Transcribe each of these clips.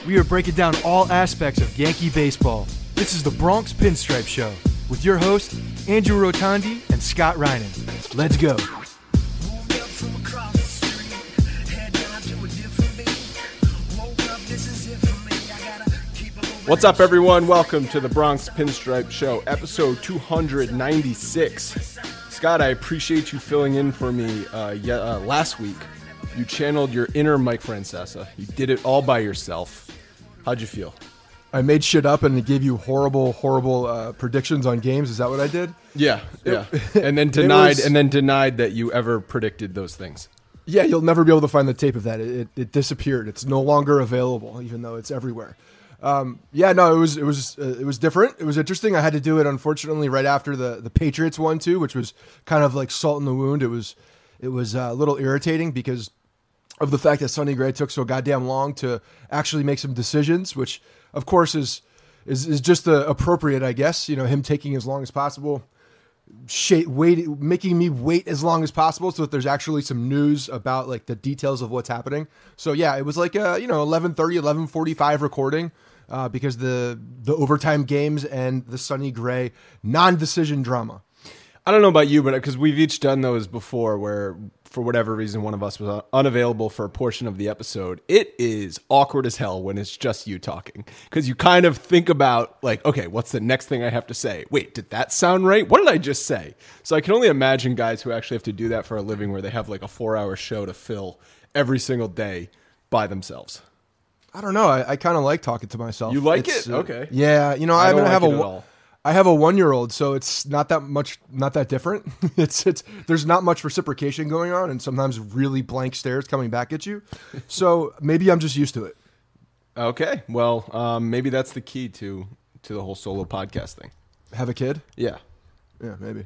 We are breaking down all aspects of Yankee baseball. This is the Bronx Pinstripe Show with your hosts, Andrew Rotondi and Scott Reinen. Let's go. What's up, everyone? Welcome to the Bronx Pinstripe Show, episode 296. Scott, I appreciate you filling in for me last week. You channeled your inner Mike Francesa. You did it all by yourself. How'd you feel? I made shit up and gave you horrible predictions on games. Is that what I did? Yeah. And then denied that you ever predicted those things. Yeah, you'll never be able to find the tape of that. It disappeared. It's no longer available, even though it's everywhere. It was different. It was interesting. I had to do it, unfortunately, right after the Patriots won too, which was kind of like salt in the wound. It was a little irritating because of the fact that Sonny Gray took so goddamn long to actually make some decisions, which of course is just appropriate, I guess. You know, him taking as long as possible, making me wait as long as possible so that there's actually some news about like the details of what's happening. So yeah, it was like 11:30, 11:45 recording because the overtime games and the Sonny Gray non-decision drama. I don't know about you, but because we've each done those before where, for whatever reason, one of us was unavailable for a portion of the episode. It is awkward as hell when it's just you talking because you kind of think about like, okay, what's the next thing I have to say? Wait, did that sound right? What did I just say? So I can only imagine guys who actually have to do that for a living where they have like a 4-hour show to fill every single day by themselves. I don't know. I kind of like talking to myself. You like it? Okay. Yeah. You know, I have a 1-year-old, so it's not that different. There's not much reciprocation going on, and sometimes really blank stares coming back at you. So maybe I'm just used to it. Okay, well, maybe that's the key to the whole solo podcast thing. Have a kid? Yeah, maybe.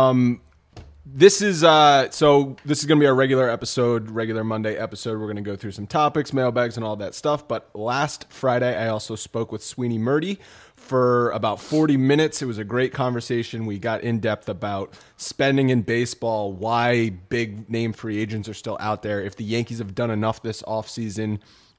This is going to be our regular Monday episode. We're going to go through some topics, mailbags, and all that stuff. But last Friday, I also spoke with Sweeny Murti for about 40 minutes. It was a great conversation. We got in depth about spending in baseball, why big name free agents are still out there, if the Yankees have done enough this offseason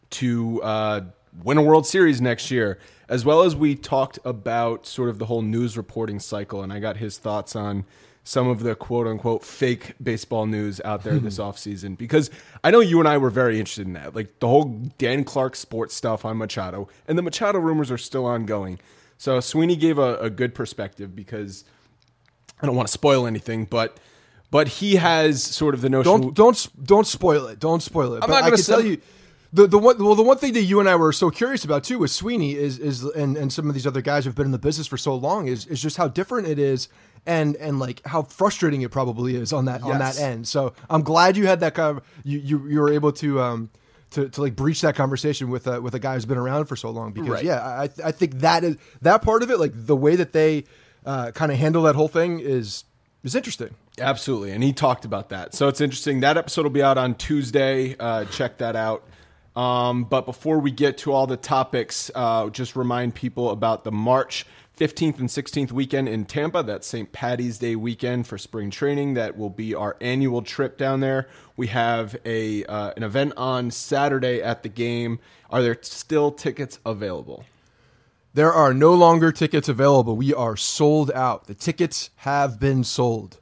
to win a World Series next year, as well as we talked about sort of the whole news reporting cycle, and I got his thoughts on some of the quote-unquote fake baseball news out there this offseason, because I know you and I were very interested in that, like the whole Dan Clark sports stuff on Machado, and the Machado rumors are still ongoing. So Sweeny gave a good perspective because I don't want to spoil anything, but he has sort of the notion. Don't spoil it. Don't spoil it. I'm not going to tell you. The one thing that you and I were so curious about too with Sweeny is and some of these other guys who've been in the business for so long is just how different it is and like how frustrating it probably is on that end. So I'm glad you had that kind of you were able to like breach that conversation with a guy who's been around for so long, because right. I think that part of it, like the way that they kind of handle that whole thing is interesting. Absolutely, and he talked about that. So it's interesting. That episode will be out on Tuesday. Check that out. But before we get to all the topics, just remind people about the March 15th and 16th weekend in Tampa. That's St. Paddy's Day weekend for spring training. That will be our annual trip down there. We have an event on Saturday at the game. Are there still tickets available? There are no longer tickets available. We are sold out. The tickets have been sold.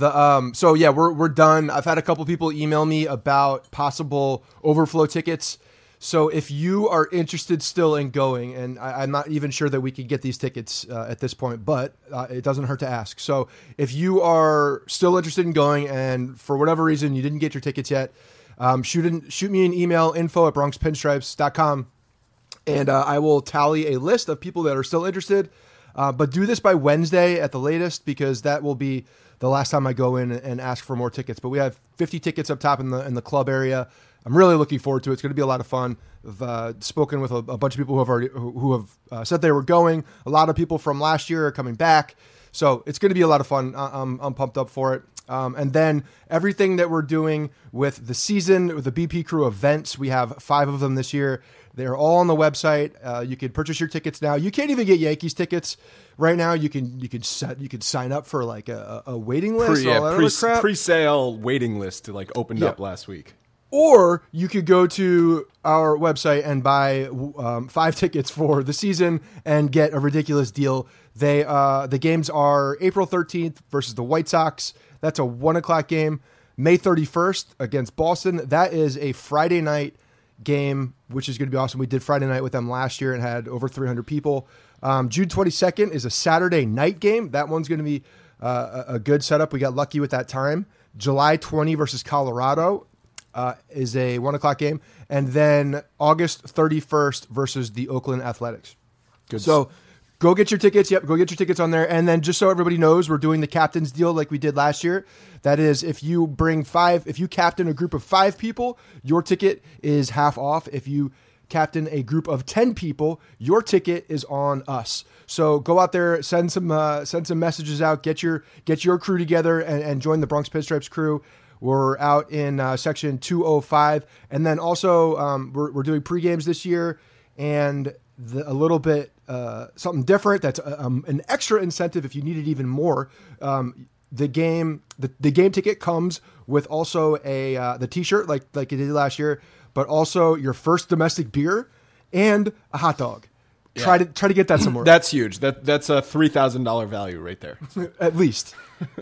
We're done. I've had a couple people email me about possible overflow tickets. So if you are interested still in going, and I'm not even sure that we could get these tickets at this point, but it doesn't hurt to ask. So if you are still interested in going and for whatever reason you didn't get your tickets yet, shoot me an email, info@bronxpinstripes.com, and I will tally a list of people that are still interested. But do this by Wednesday at the latest, because that will be the last time I go in and ask for more tickets. But we have 50 tickets up top in the club area. I'm really looking forward to it. It's going to be a lot of fun. I've spoken with a bunch of people who have said they were going. A lot of people from last year are coming back. So it's going to be a lot of fun. I'm pumped up for it. And then everything that we're doing with the season, with the BP Crew events, we have 5 of them this year. They're all on the website. You can purchase your tickets now. You can't even get Yankees tickets right now. You can sign up for like a waiting list. Pre-sale waiting list to like opened up last week. Or you could go to our website and buy 5 tickets for the season and get a ridiculous deal. The games are April 13th versus the White Sox. That's a 1:00 game. May 31st against Boston. That is a Friday night game, which is going to be awesome. We did Friday night with them last year and had over 300 people. June 22nd is a Saturday night game. That one's going to be a good setup. We got lucky with that time. July 20 versus Colorado is a 1:00 game. And then August 31st versus the Oakland Athletics. Good. So go get your tickets. Yep, go get your tickets on there. And then just so everybody knows, we're doing the captain's deal like we did last year. That is, if you captain a group of 5 people, your ticket is half off. If you captain a group of 10 people, your ticket is on us. So go out there, send some messages out, get your crew together and join the Bronx Pinstripes crew. We're out in section 205. And then also we're doing pre-games this year, and a little bit something different. That's an extra incentive if you need it even more. The game ticket comes with also the T-shirt like it did last year, but also your first domestic beer and a hot dog. Yeah. Try to get that somewhere. That's huge. That's a $3,000 value right there. At least.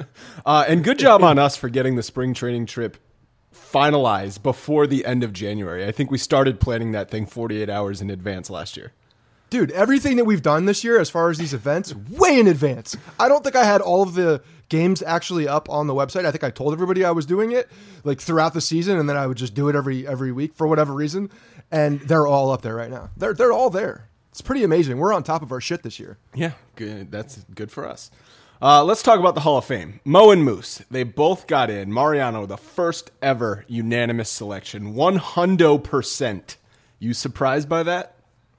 And good job on us for getting the spring training trip finalized before the end of January. I think we started planning that thing 48 hours in advance last year. Dude, everything that we've done this year as far as these events, way in advance. I don't think I had all of the games actually up on the website. I think I told everybody I was doing it like throughout the season, and then I would just do it every week for whatever reason. And they're all up there right now. They're all there. It's pretty amazing. We're on top of our shit this year. Yeah, good. That's good for us. Let's talk about the Hall of Fame. Mo and Moose, they both got in. Mariano, the first ever unanimous selection, 100%. You surprised by that?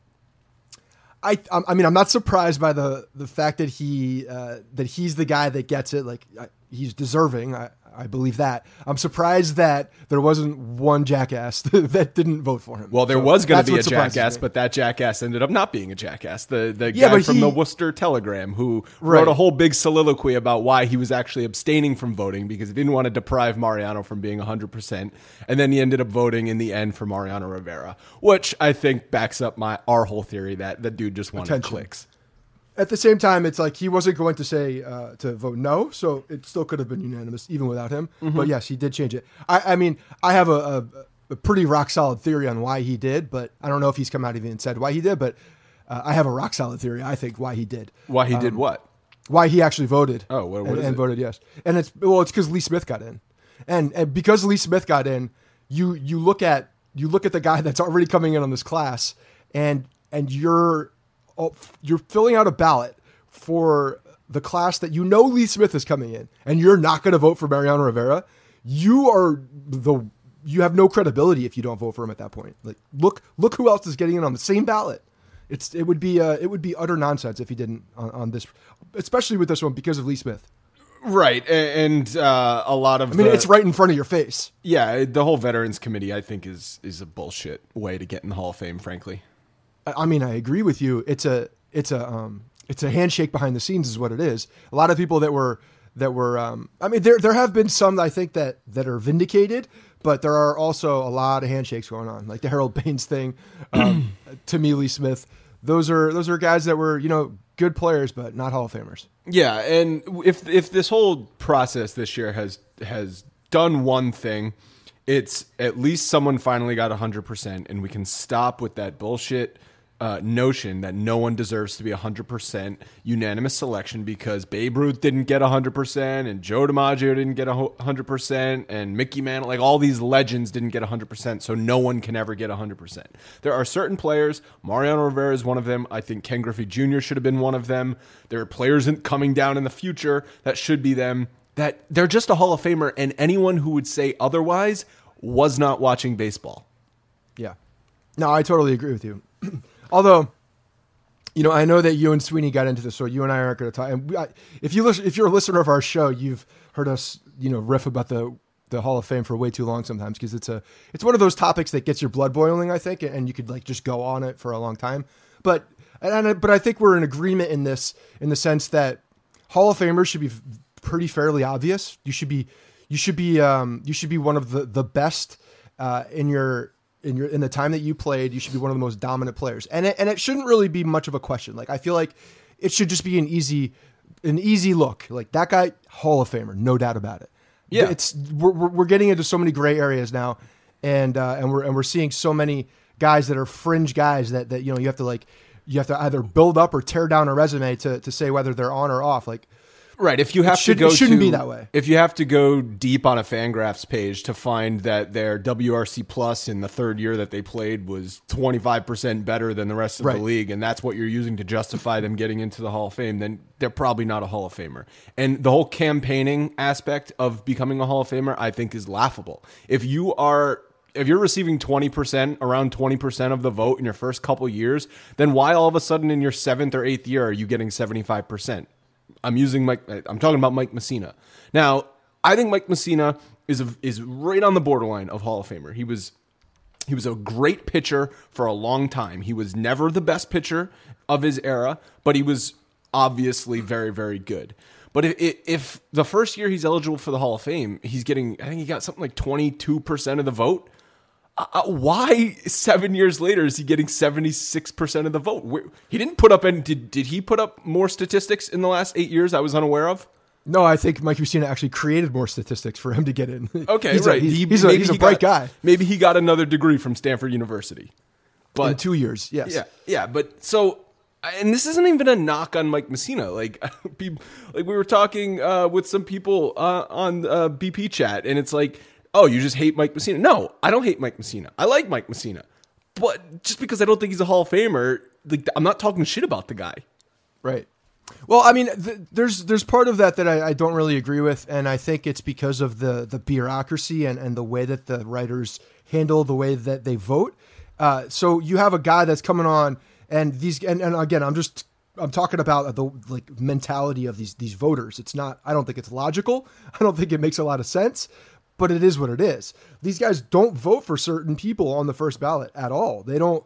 I mean, I'm not surprised by the fact that he's the guy that gets it. Like he's deserving. I believe that. I'm surprised that there wasn't one jackass that didn't vote for him. Well, there was going to be a jackass, but that jackass ended up not being a jackass. The guy from the Worcester Telegram who wrote a whole big soliloquy about why he was actually abstaining from voting because he didn't want to deprive Mariano from being 100%. And then he ended up voting in the end for Mariano Rivera, which I think backs up our whole theory that the dude just wanted clicks. At the same time, it's like he wasn't going to say to vote no, so it still could have been unanimous even without him. Mm-hmm. But yes, he did change it. I mean, I have a pretty rock solid theory on why he did, but I don't know if he's come out even and said why he did. But I have a rock solid theory. I think why he did. Why he did what? Why he actually voted. Oh, what is and it? Voted yes, and it's because Lee Smith got in, and because Lee Smith got in, you look at the guy that's already coming in on this class, and you're filling out a ballot for the class that Lee Smith is coming in, and you're not going to vote for Mariano Rivera. You have no credibility if you don't vote for him at that point. Like, look who else is getting in on the same ballot. It would be utter nonsense if he didn't on this, especially with this one because of Lee Smith. Right, and a lot of it's right in front of your face. Yeah, the whole Veterans Committee I think is a bullshit way to get in the Hall of Fame, frankly. I mean, I agree with you. It's a handshake behind the scenes is what it is. A lot of people that were I mean, there have been some I think that are vindicated, but there are also a lot of handshakes going on, like the Harold Baines thing, to me, Lee Smith. Those are guys that were, good players, but not Hall of Famers. Yeah. And if this whole process this year has done one thing, it's at least someone finally got 100%, and we can stop with that bullshit notion that no one deserves to be 100% unanimous selection because Babe Ruth didn't get 100% and Joe DiMaggio didn't get 100% and Mickey Mantle, like all these legends didn't get 100%, so no one can ever get 100%. There are certain players, Mariano Rivera is one of them. I think Ken Griffey Jr. should have been one of them. There are players coming down in the future that should be them, that they're just a Hall of Famer, and anyone who would say otherwise was not watching baseball. Yeah. No, I totally agree with you. Although, I know that you and Sweeney got into this, so you and I aren't going to talk. And if you're a listener of our show, you've heard us, riff about the Hall of Fame for way too long sometimes because it's one of those topics that gets your blood boiling, I think, and you could just go on it for a long time. But I think we're in agreement in this, in the sense that Hall of Famers should be pretty fairly obvious. You should be one of the best in the time that you played, you should be one of the most dominant players. And it shouldn't really be much of a question. Like, I feel like it should just be an easy look. Like, that guy, Hall of Famer, no doubt about it. Yeah. We're getting into so many gray areas now, and we're seeing so many guys that are fringe guys that you know, you have to either build up or tear down a resume to say whether they're on or off. Like, right. If you have it shouldn't be that way. If you have to go deep on a Fangraphs page to find that their WRC plus in the third year that they played was 25% better than the rest of the league, and that's what you're using to justify them getting into the Hall of Fame, then they're probably not a Hall of Famer. And the whole campaigning aspect of becoming a Hall of Famer, I think, is laughable. If you're receiving 20%, around 20% of the vote in your first couple years, then why all of a sudden in your 7th or 8th year are you getting 75%? I'm talking about Mike Mussina. Now, I think Mike Mussina is right on the borderline of Hall of Famer. He was a great pitcher for a long time. He was never the best pitcher of his era, but he was obviously very, very good. But if the first year he's eligible for the Hall of Fame, I think he got something like 22% of the vote. Why 7 years later is he getting 76% of the vote? He didn't put up any. Did he put up more statistics in the last 8 years I was unaware of? No, I think Mike Mussina actually created more statistics for him to get in. Okay, right. He's a bright guy. Maybe he got another degree from Stanford University. But in 2 years, yes. Yeah. But so, and this isn't even a knock on Mike Mussina. Like we were talking with some people on BP chat, and it's like, oh, you just hate Mike Mussina. No, I don't hate Mike Mussina. I like Mike Mussina. But just because I don't think he's a Hall of Famer, like, I'm not talking shit about the guy. Right. Well, I mean, there's part of that I don't really agree with, and I think it's because of the bureaucracy and the way that the writers handle the way that they vote. So you have a guy that's coming on, and again, I'm talking about the mentality of these voters. It's not. I don't think it's logical. I don't think it makes a lot of sense. But it is what it is. These guys don't vote for certain people on the first ballot at all. They don't,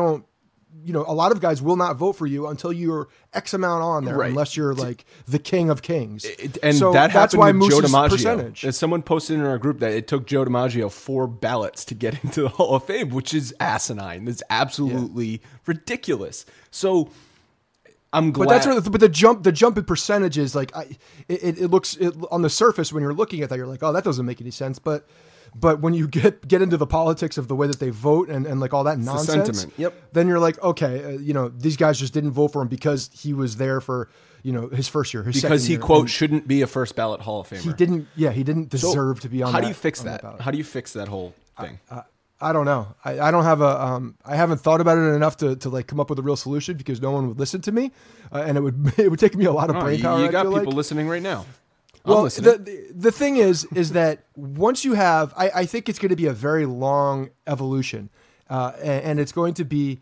you know, a lot of guys will not vote for you until you're X amount on there, unless you're like the king of kings. And so that's why Joe DiMaggio. Percentage. As someone posted in our group that it took Joe DiMaggio 4 ballots to get into the Hall of Fame, which is asinine. That's absolutely ridiculous. So I'm glad. But that's where the jump in percentages, like it looks on the surface when you're looking at that, you're like, oh, that doesn't make any sense. But when you get into the politics of the way that they vote and like all that nonsense, then you're like, okay, you know, these guys just didn't vote for him because he was there for, you know, his first year, because he quote shouldn't be a first ballot Hall of Famer. He didn't deserve to be on. How do you fix that? How do you fix that whole thing? I don't know. I don't have I haven't thought about it enough to like come up with a real solution, because no one would listen to me, and it would take me a lot of brain power. You got people listening right now. Well, the thing is that once you have, I think it's going to be a very long evolution, and it's going to be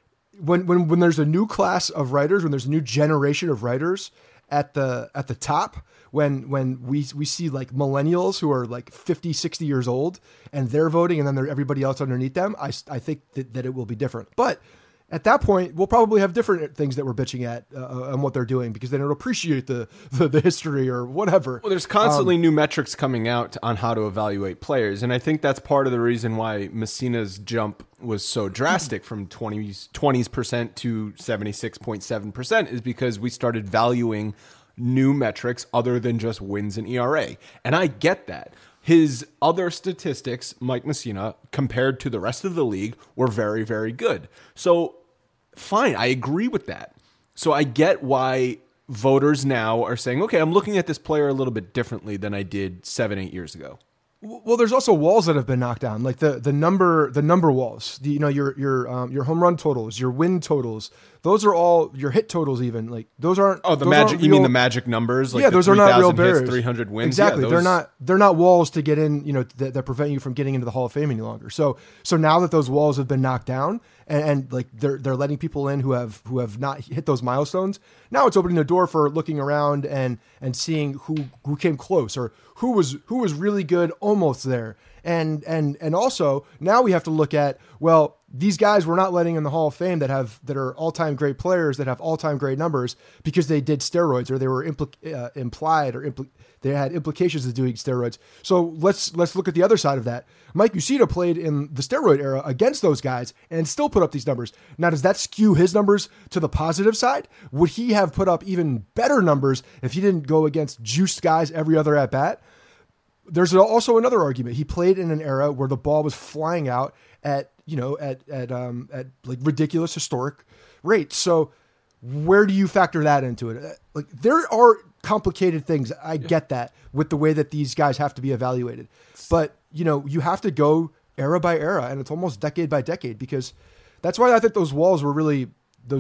when there's a new class of writers, when there's a new generation of writers at the top. When we see like millennials who are like 50, 60 years old and they're voting, and then everybody else underneath them, I think that it will be different. But at that point, we'll probably have different things that we're bitching at on what they're doing, because they don't appreciate the history or whatever. Well, there's constantly new metrics coming out on how to evaluate players. And I think that's part of the reason why Mussina's jump was so drastic from 20% to 76.7% is because we started valuing new metrics other than just wins and ERA. And I get that. His other statistics, Mike Mussina, compared to the rest of the league, were very, very good. So, fine, I agree with that. So I get why voters now are saying, okay, I'm looking at this player a little bit differently than I did 7-8 years ago. Well, there's also walls that have been knocked down, like the number walls. Your home run totals, your win totals. Those are all your hit totals. Even like those aren't. Oh, the magic. You mean the magic numbers? Like those are not real barriers. 300 wins. Exactly. They're not walls to get in. You know, that prevent you from getting into the Hall of Fame any longer. So now that those walls have been knocked down, and like they're letting people in who have not hit those milestones. Now it's opening the door for looking around and seeing who came close, or who was really good almost there. And also now we have to look at, well, these guys we're not letting in the Hall of Fame that are all-time great players that have all-time great numbers because they did steroids or they were implied or they had implications of doing steroids. So let's look at the other side of that. Mike Mussina played in the steroid era against those guys and still put up these numbers. Now, does that skew his numbers to the positive side? Would he have put up even better numbers if he didn't go against juiced guys every other at bat? There's also another argument. He played in an era where the ball was flying out at like ridiculous historic rates. So where do you factor that into it? Like, there are complicated things. I get that with the way that these guys have to be evaluated, but you have to go era by era, and it's almost decade by decade, because that's why I think those walls were really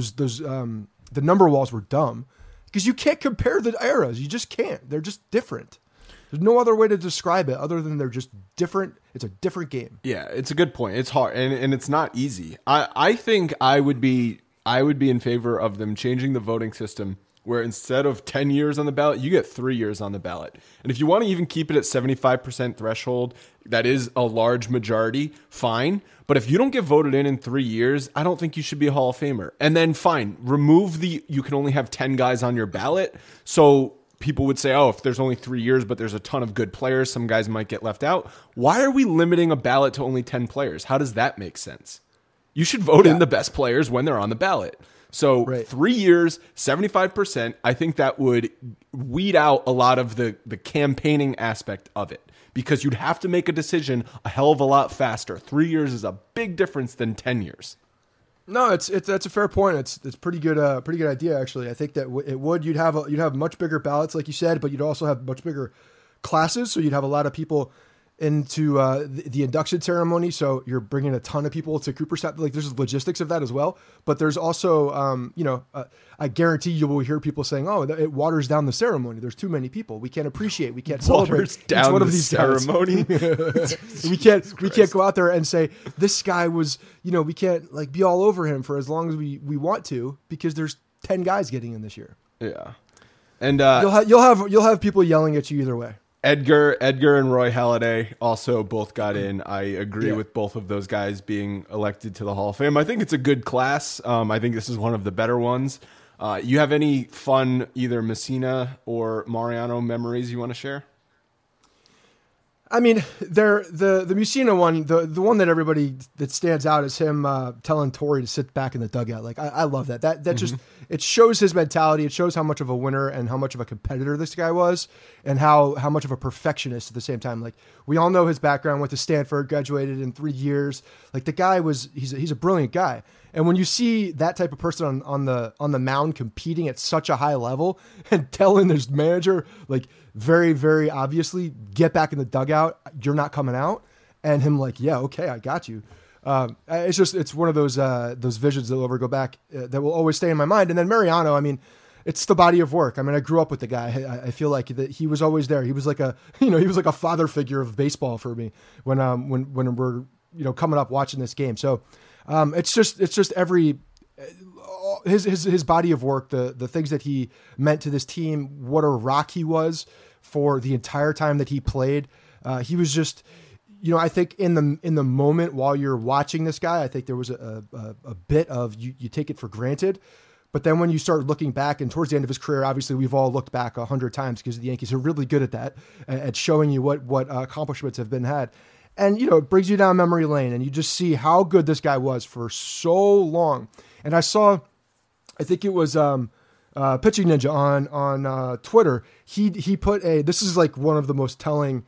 the number walls were dumb, because you can't compare the eras. You just can't. They're just different. There's no other way to describe it other than they're just different. It's a different game. Yeah, it's a good point. It's hard, and it's not easy. I think I would be in favor of them changing the voting system where instead of 10 years on the ballot, you get 3 years on the ballot. And if you want to even keep it at 75% threshold, that is a large majority, fine. But if you don't get voted in 3 years, I don't think you should be a Hall of Famer. And then fine, remove you can only have 10 guys on your ballot. So people would say, oh, if there's only 3 years, but there's a ton of good players, some guys might get left out. Why are we limiting a ballot to only 10 players? How does that make sense? You should vote in the best players when they're on the ballot. So 3 years, 75%, I think that would weed out a lot of the campaigning aspect of it, because you'd have to make a decision a hell of a lot faster. 3 years is a big difference than 10 years. No, that's a fair point. It's pretty good idea, actually. I think that you'd have much bigger ballots, like you said, but you'd also have much bigger classes. So you'd have a lot of people into the induction ceremony. So you're bringing a ton of people to Cooperstown. Like, there's logistics of that as well. But there's also, I guarantee you will hear people saying, "Oh, it waters down the ceremony. There's too many people. We can't appreciate. We can't celebrate each one of these ceremony." we can't go out there and say this guy was. We can't like be all over him for as long as we want to, because there's 10 guys getting in this year. Yeah, and you'll have people yelling at you either way. Edgar and Roy Halladay also both got in. I agree with both of those guys being elected to the Hall of Fame. I think it's a good class. I think this is one of the better ones. You have any fun either Mussina or Mariano memories you want to share? I mean, the Mussina one, the one that stands out is him telling Torre to sit back in the dugout. Like, I love that. That just, it shows his mentality. It shows how much of a winner and how much of a competitor this guy was, and how much of a perfectionist at the same time. Like, we all know his background, went to Stanford, graduated in 3 years. Like, the guy he's a brilliant guy. And when you see that type of person on the mound competing at such a high level and telling his manager, like, very, very obviously, get back in the dugout, you're not coming out, and him like, yeah, okay, I got you. It's one of those visions that will ever go back, that will always stay in my mind. And then Mariano, I mean, it's the body of work. I mean, I grew up with the guy. I feel like that he was always there. He was like a father figure of baseball for me when we're coming up watching this game. So it's just every his body of work, the things that he meant to this team, what a rock he was for the entire time that he played. He was just, I think in the moment while you're watching this guy, I think there was a bit of you take it for granted. But then when you start looking back, and towards the end of his career, obviously we've all looked back 100 times because the Yankees are really good at that, at showing you what accomplishments have been had. And, it brings you down memory lane, and you just see how good this guy was for so long. And I saw, I think it was Pitching Ninja on Twitter. He put this is like one of the most telling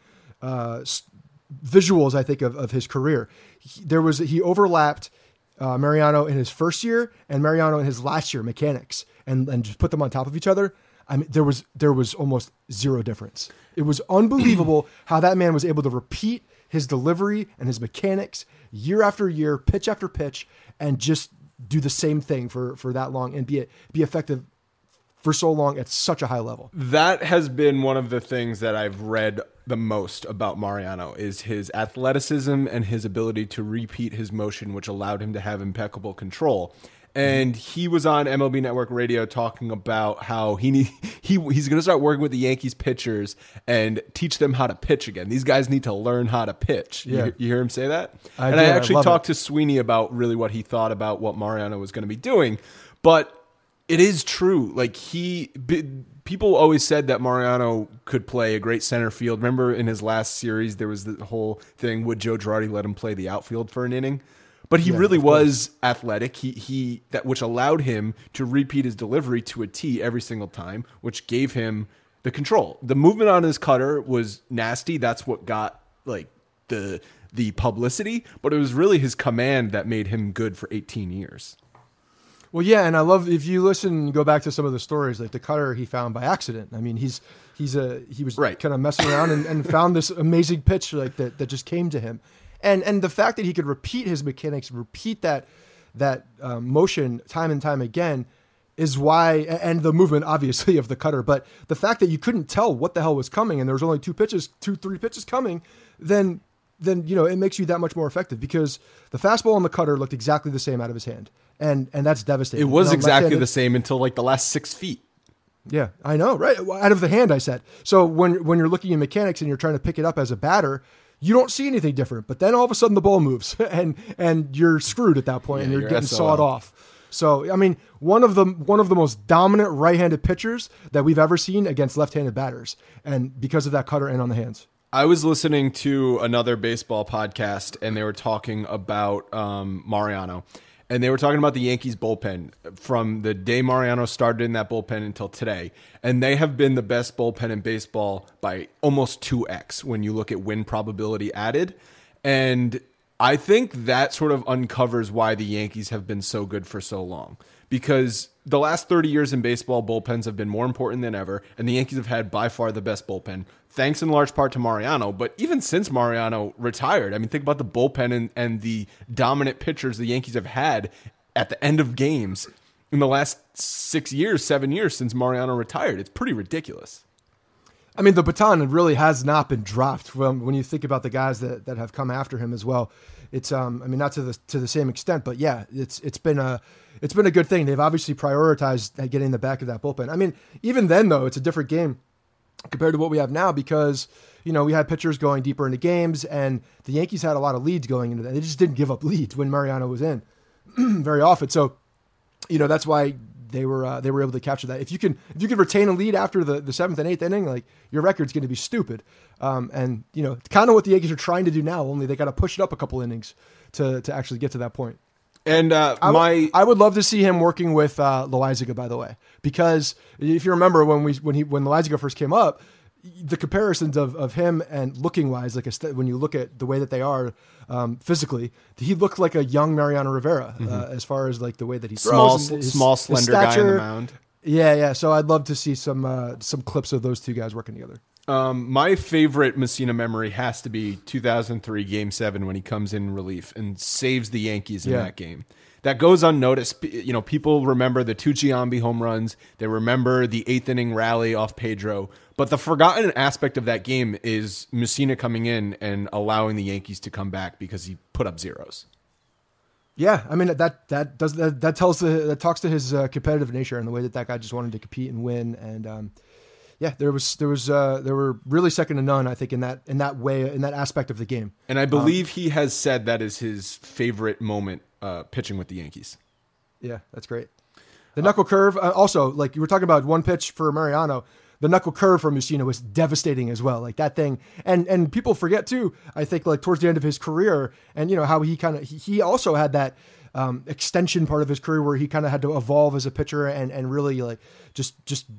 visuals, I think, of his career. He overlapped Mariano in his first year and Mariano in his last year mechanics, and just put them on top of each other. I mean, there was almost zero difference. It was unbelievable how that man was able to repeat his delivery and his mechanics year after year, pitch after pitch, and just do the same thing for that long and be effective for so long at such a high level. That has been one of the things that I've read the most about Mariano, is his athleticism and his ability to repeat his motion, which allowed him to have impeccable control. And he was on MLB Network Radio talking about how he's going to start working with the Yankees pitchers and teach them how to pitch again. These guys need to learn how to pitch. Yeah. You hear him say that? I and do. I actually love talked it. to Sweeney about really what he thought about what Mariano was going to be doing. But it is true. Like people always said that Mariano could play a great center field. Remember in his last series, there was the whole thing, would Joe Girardi let him play the outfield for an inning? But he really was athletic. Which allowed him to repeat his delivery to a T every single time, which gave him the control. The movement on his cutter was nasty. That's what got like the publicity, but it was really his command that made him good for 18 years. Well, yeah, and I love if you listen, go back to some of the stories, like the cutter he found by accident. I mean, he was Right. kind of messing around and found this amazing pitch like that just came to him, and the fact that he could repeat his mechanics, repeat that motion time and time again, is why, and the movement obviously of the cutter, but the fact that you couldn't tell what the hell was coming and there was only 3 pitches coming, then it makes you that much more effective because the fastball and the cutter looked exactly the same out of his hand. And that's devastating. It was exactly left-handed- the same until like the last 6 feet. Yeah, I know, right? Out of the hand, I said. So when you're looking at mechanics and you're trying to pick it up as a batter, you don't see anything different. But then all of a sudden the ball moves and you're screwed at that point and you're getting SOL. sawed off. So, I mean, one of the most dominant right-handed pitchers that we've ever seen against left-handed batters. And because of that cutter and on the hands. I was listening to another baseball podcast, and they were talking about Mariano. And they were talking about the Yankees bullpen from the day Mariano started in that bullpen until today. And they have been the best bullpen in baseball by almost 2x when you look at win probability added. And I think that sort of uncovers why the Yankees have been so good for so long. Because the last 30 years in baseball, bullpens have been more important than ever. And the Yankees have had by far the best bullpen, thanks in large part to Mariano. But even since Mariano retired, I mean, think about the bullpen and the dominant pitchers the Yankees have had at the end of games in the last 7 years since Mariano retired. It's pretty ridiculous. I mean, the baton really has not been dropped when you think about the guys that have come after him as well. It's I mean, not to the same extent, but yeah, it's been a good thing. They've obviously prioritized getting in the back of that bullpen. I mean, even then though, it's a different game compared to what we have now because we had pitchers going deeper into games, and the Yankees had a lot of leads going into that. They just didn't give up leads when Mariano was in very often. So that's why they were able to capture that. If you can retain a lead after the 7th and 8th inning, like your record's going to be stupid. And kind of what the Yankees are trying to do now. Only they got to push it up a couple innings to actually get to that point. And I would love to see him working with Loaizaga, by the way, because if you remember when Loaizaga first came up, the comparisons of him and looking wise, when you look at the way that they are physically, he looked like a young Mariano Rivera as far as like the way that he throws, small, slender guy on the mound. Yeah. So I'd love to see some clips of those two guys working together. My favorite Messina memory has to be 2003 Game 7 when he comes in relief and saves the Yankees in that game. That goes unnoticed. People remember the 2 Giambi home runs. They remember the 8th inning rally off Pedro. But the forgotten aspect of that game is Messina coming in and allowing the Yankees to come back because he put up zeros. Yeah, I mean that talks to his competitive nature and the way that guy just wanted to compete and win. And yeah, there were really second to none, I think, in that way, in that aspect of the game. And I believe he has said that is his favorite moment pitching with the Yankees. Yeah, that's great. The knuckle curve, also, like you were talking about one pitch for Mariano, the knuckle curve for Messina was devastating as well. Like that thing, and people forget too, I think, like towards the end of his career, and how he also had that extension part of his career where he kind of had to evolve as a pitcher and really like just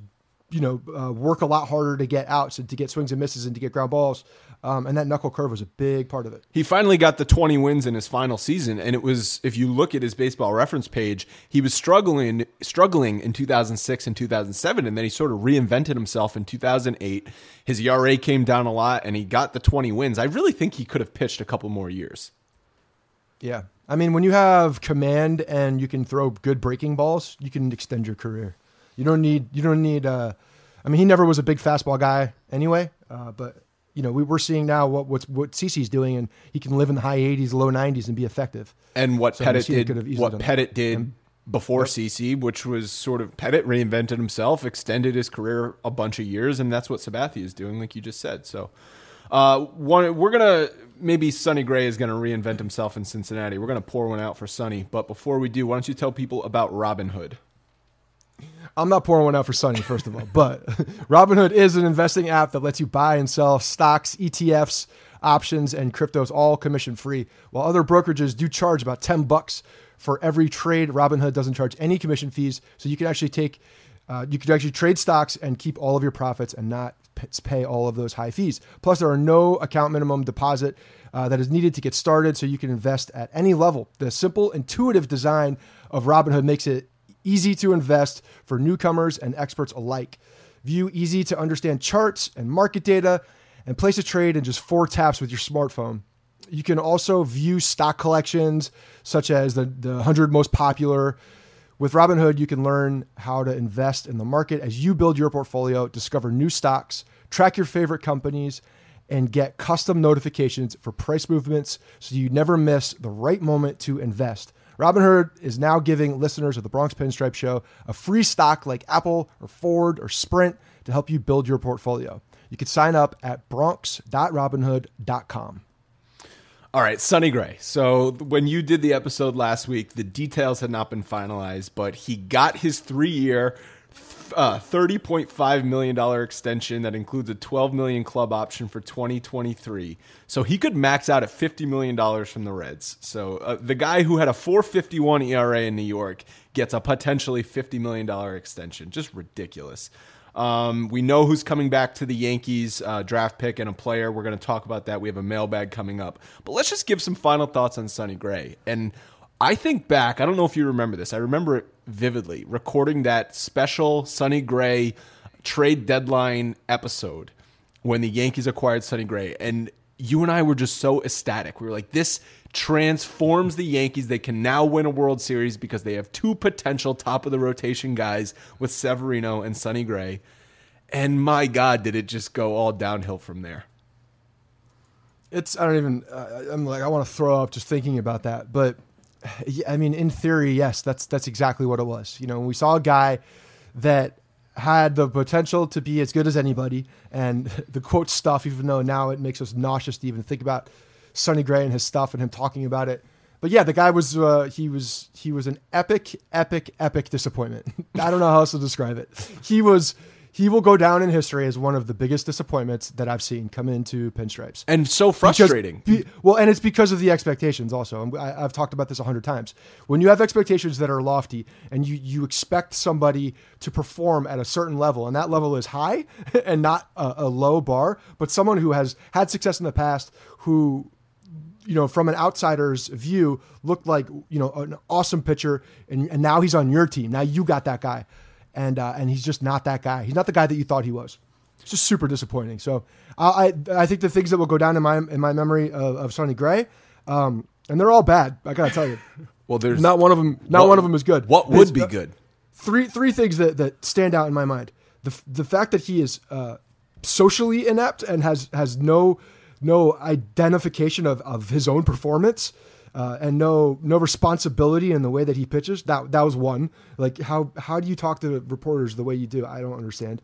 work a lot harder to get outs and to get swings and misses and to get ground balls. And that knuckle curve was a big part of it. He finally got the 20 wins in his final season. And it was, if you look at his baseball reference page, he was struggling in 2006 and 2007. And then he sort of reinvented himself in 2008. His ERA came down a lot and he got the 20 wins. I really think he could have pitched a couple more years. Yeah. I mean, when you have command and you can throw good breaking balls, you can extend your career. You don't need, I mean, he never was a big fastball guy anyway, but we're seeing now what CeCe's doing, and he can live in the high 80s, low 90s and be effective. And what So Pettit Messina did, could have easily what done Pettit did before CC, which was sort of Pettit reinvented himself, extended his career a bunch of years, and that's what Sabathia is doing, like you just said. So we're gonna maybe Sonny Gray is gonna reinvent himself in Cincinnati. We're gonna pour one out for Sonny, but before we do, why don't you tell people about Robinhood? I'm not pouring one out for Sonny, first of all, but Robinhood is an investing app that lets you buy and sell stocks, ETFs, options, and cryptos, all commission free. While other brokerages do charge about $10 for every trade, Robinhood doesn't charge any commission fees, so you can actually trade stocks and keep all of your profits and not pay all of those high fees. Plus, there are no account minimum deposit that is needed to get started, so you can invest at any level. The simple, intuitive design of Robinhood makes it easy to invest for newcomers and experts alike. View easy to understand charts and market data and place a trade in just 4 taps with your smartphone. You can also view stock collections such as the 100 most popular. With Robinhood, you can learn how to invest in the market as you build your portfolio, discover new stocks, track your favorite companies, and get custom notifications for price movements so you never miss the right moment to invest. Robinhood is now giving listeners of the Bronx Pinstripe Show a free stock like Apple or Ford or Sprint to help you build your portfolio. You can sign up at bronx.robinhood.com. All right, Sonny Gray. So when you did the episode last week, the details had not been finalized, but he got his 3-year, $30.5 million extension that includes a $12 million club option for 2023. So he could max out at $50 million from the Reds. So the guy who had a 4.51 ERA in New York gets a potentially $50 million extension. Just ridiculous. We know who's coming back to the Yankees, draft pick and a player. We're going to talk about that. We have a mailbag coming up. But let's just give some final thoughts on Sonny Gray. And I think back, I don't know if you remember this. I remember it vividly, recording that special Sonny Gray trade deadline episode when the Yankees acquired Sonny Gray. And you and I were just so ecstatic. We were like, this transforms the Yankees. They can now win a World Series because they have 2 potential top-of-the-rotation guys with Severino and Sonny Gray. And my God, did it just go all downhill from there. I'm like, I want to throw up just thinking about that. But I mean, in theory, yes, that's exactly what it was. You know, we saw a guy that had the potential to be as good as anybody, and the quote stuff, even though now it makes us nauseous to even think about Sonny Gray and his stuff and him talking about it. But yeah, the guy was he was an epic disappointment. I don't know how else to describe it. He will go down in history as one of the biggest disappointments that I've seen come into Pinstripes. And so frustrating. And it's because of the expectations also. I've talked about this 100 times. When you have expectations that are lofty and you expect somebody to perform at a certain level, and that level is high and not a low bar, but someone who has had success in the past who, you know, from an outsider's view, looked like, you know, an awesome pitcher, and now he's on your team. Now you got that guy. And he's just not that guy. He's not the guy that you thought he was. It's just super disappointing. So I think the things that will go down in my memory of Sonny Gray, and they're all bad. I gotta tell you. Well, there's not one of them. One of them is good. What would be good? Three things that stand out in my mind. The fact that he is socially inept and has no identification of his own performance. And no responsibility in the way that he pitches. That was one. Like, how do you talk to reporters the way you do? I don't understand.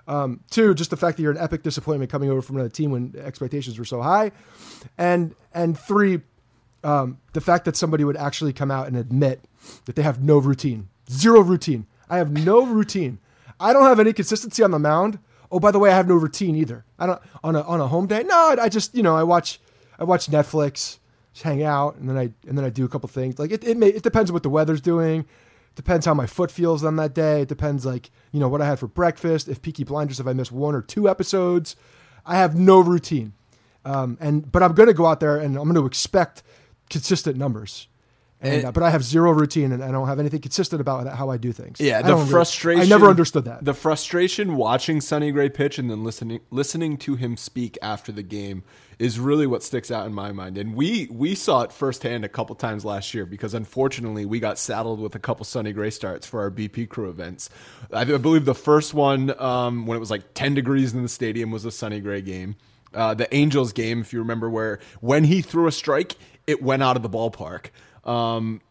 2, just the fact that you're an epic disappointment coming over from another team when expectations were so high. And 3, the fact that somebody would actually come out and admit that they have no routine. 0 routine. I have no routine. I don't have any consistency on the mound. Oh, by the way, I have no routine either. I don't on a home day. No, I just, you know, I watch Netflix. Just hang out, and then I do a couple things. Like it depends on what the weather's doing. Depends how my foot feels on that day. It depends, like, you know, what I had for breakfast. If Peaky Blinders, if I miss 1 or 2 episodes, I have no routine. But I'm going to go out there and I'm going to expect consistent numbers. But I have 0 routine, and I don't have anything consistent about how I do things. Yeah, the frustration. I never understood that. The frustration watching Sonny Gray pitch and then listening to him speak after the game is really what sticks out in my mind. And we saw it firsthand a couple times last year because, unfortunately, we got saddled with a couple Sonny Gray starts for our BP Crew events. I believe the first one, when it was like 10 degrees in the stadium, was a Sonny Gray game. The Angels game, if you remember, where when he threw a strike, it went out of the ballpark. And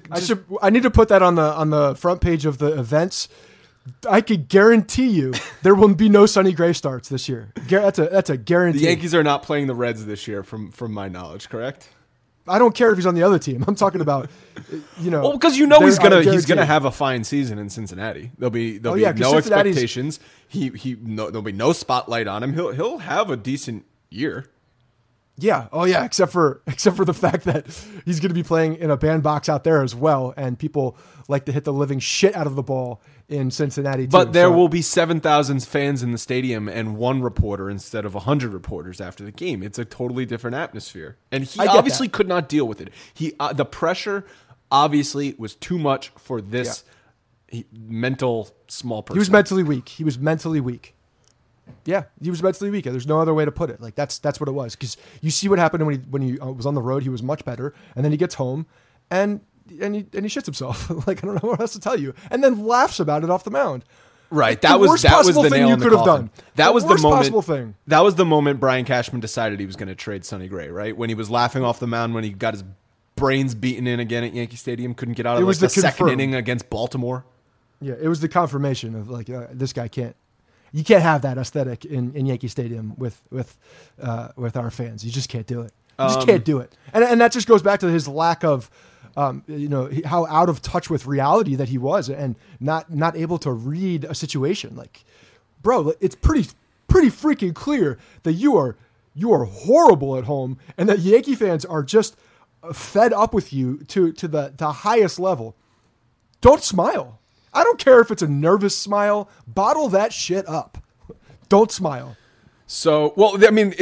I need to put that on the front page of the events. I could guarantee you there will be no Sonny Gray starts this year. That's a guarantee. The Yankees are not playing the Reds this year, from my knowledge, correct? I don't care if he's on the other team. I'm talking about, Well, because he's gonna have a fine season in Cincinnati. There'll be no expectations. There'll be no spotlight on him. He'll have a decent year. Yeah. Oh yeah. Except for the fact that he's going to be playing in a bandbox out there as well, and people like to hit the living shit out of the ball in Cincinnati. But there will be 7,000 fans in the stadium and one reporter instead of 100 reporters after the game. It's a totally different atmosphere, and he obviously could not deal with it. The pressure obviously was too much for this mental small person. He was mentally weak. Yeah, he was mentally weak. There's no other way to put it. Like that's what it was. Because you see what happened when he was on the road. He was much better, and then he gets home and he shits himself. Like I don't know what else to tell you, and then laughs about it off the mound. Right. That was the nail in the coffin. That was the moment. Possible thing. That was the moment Brian Cashman decided he was going to trade Sonny Gray. Right when he was laughing off the mound when he got his brains beaten in again at Yankee Stadium, couldn't get out of the second inning against Baltimore. Yeah, it was the confirmation of like this guy can't. You can't have that aesthetic in Yankee Stadium with our fans. You just can't do it. You just can't do it. And that just goes back to his lack of, how out of touch with reality that he was, and not able to read a situation. Like, bro, it's pretty freaking clear that you are horrible at home, and that Yankee fans are just fed up with you to the highest level. Don't smile. I don't care if it's a nervous smile. Bottle that shit up. Don't smile. So, well, I mean,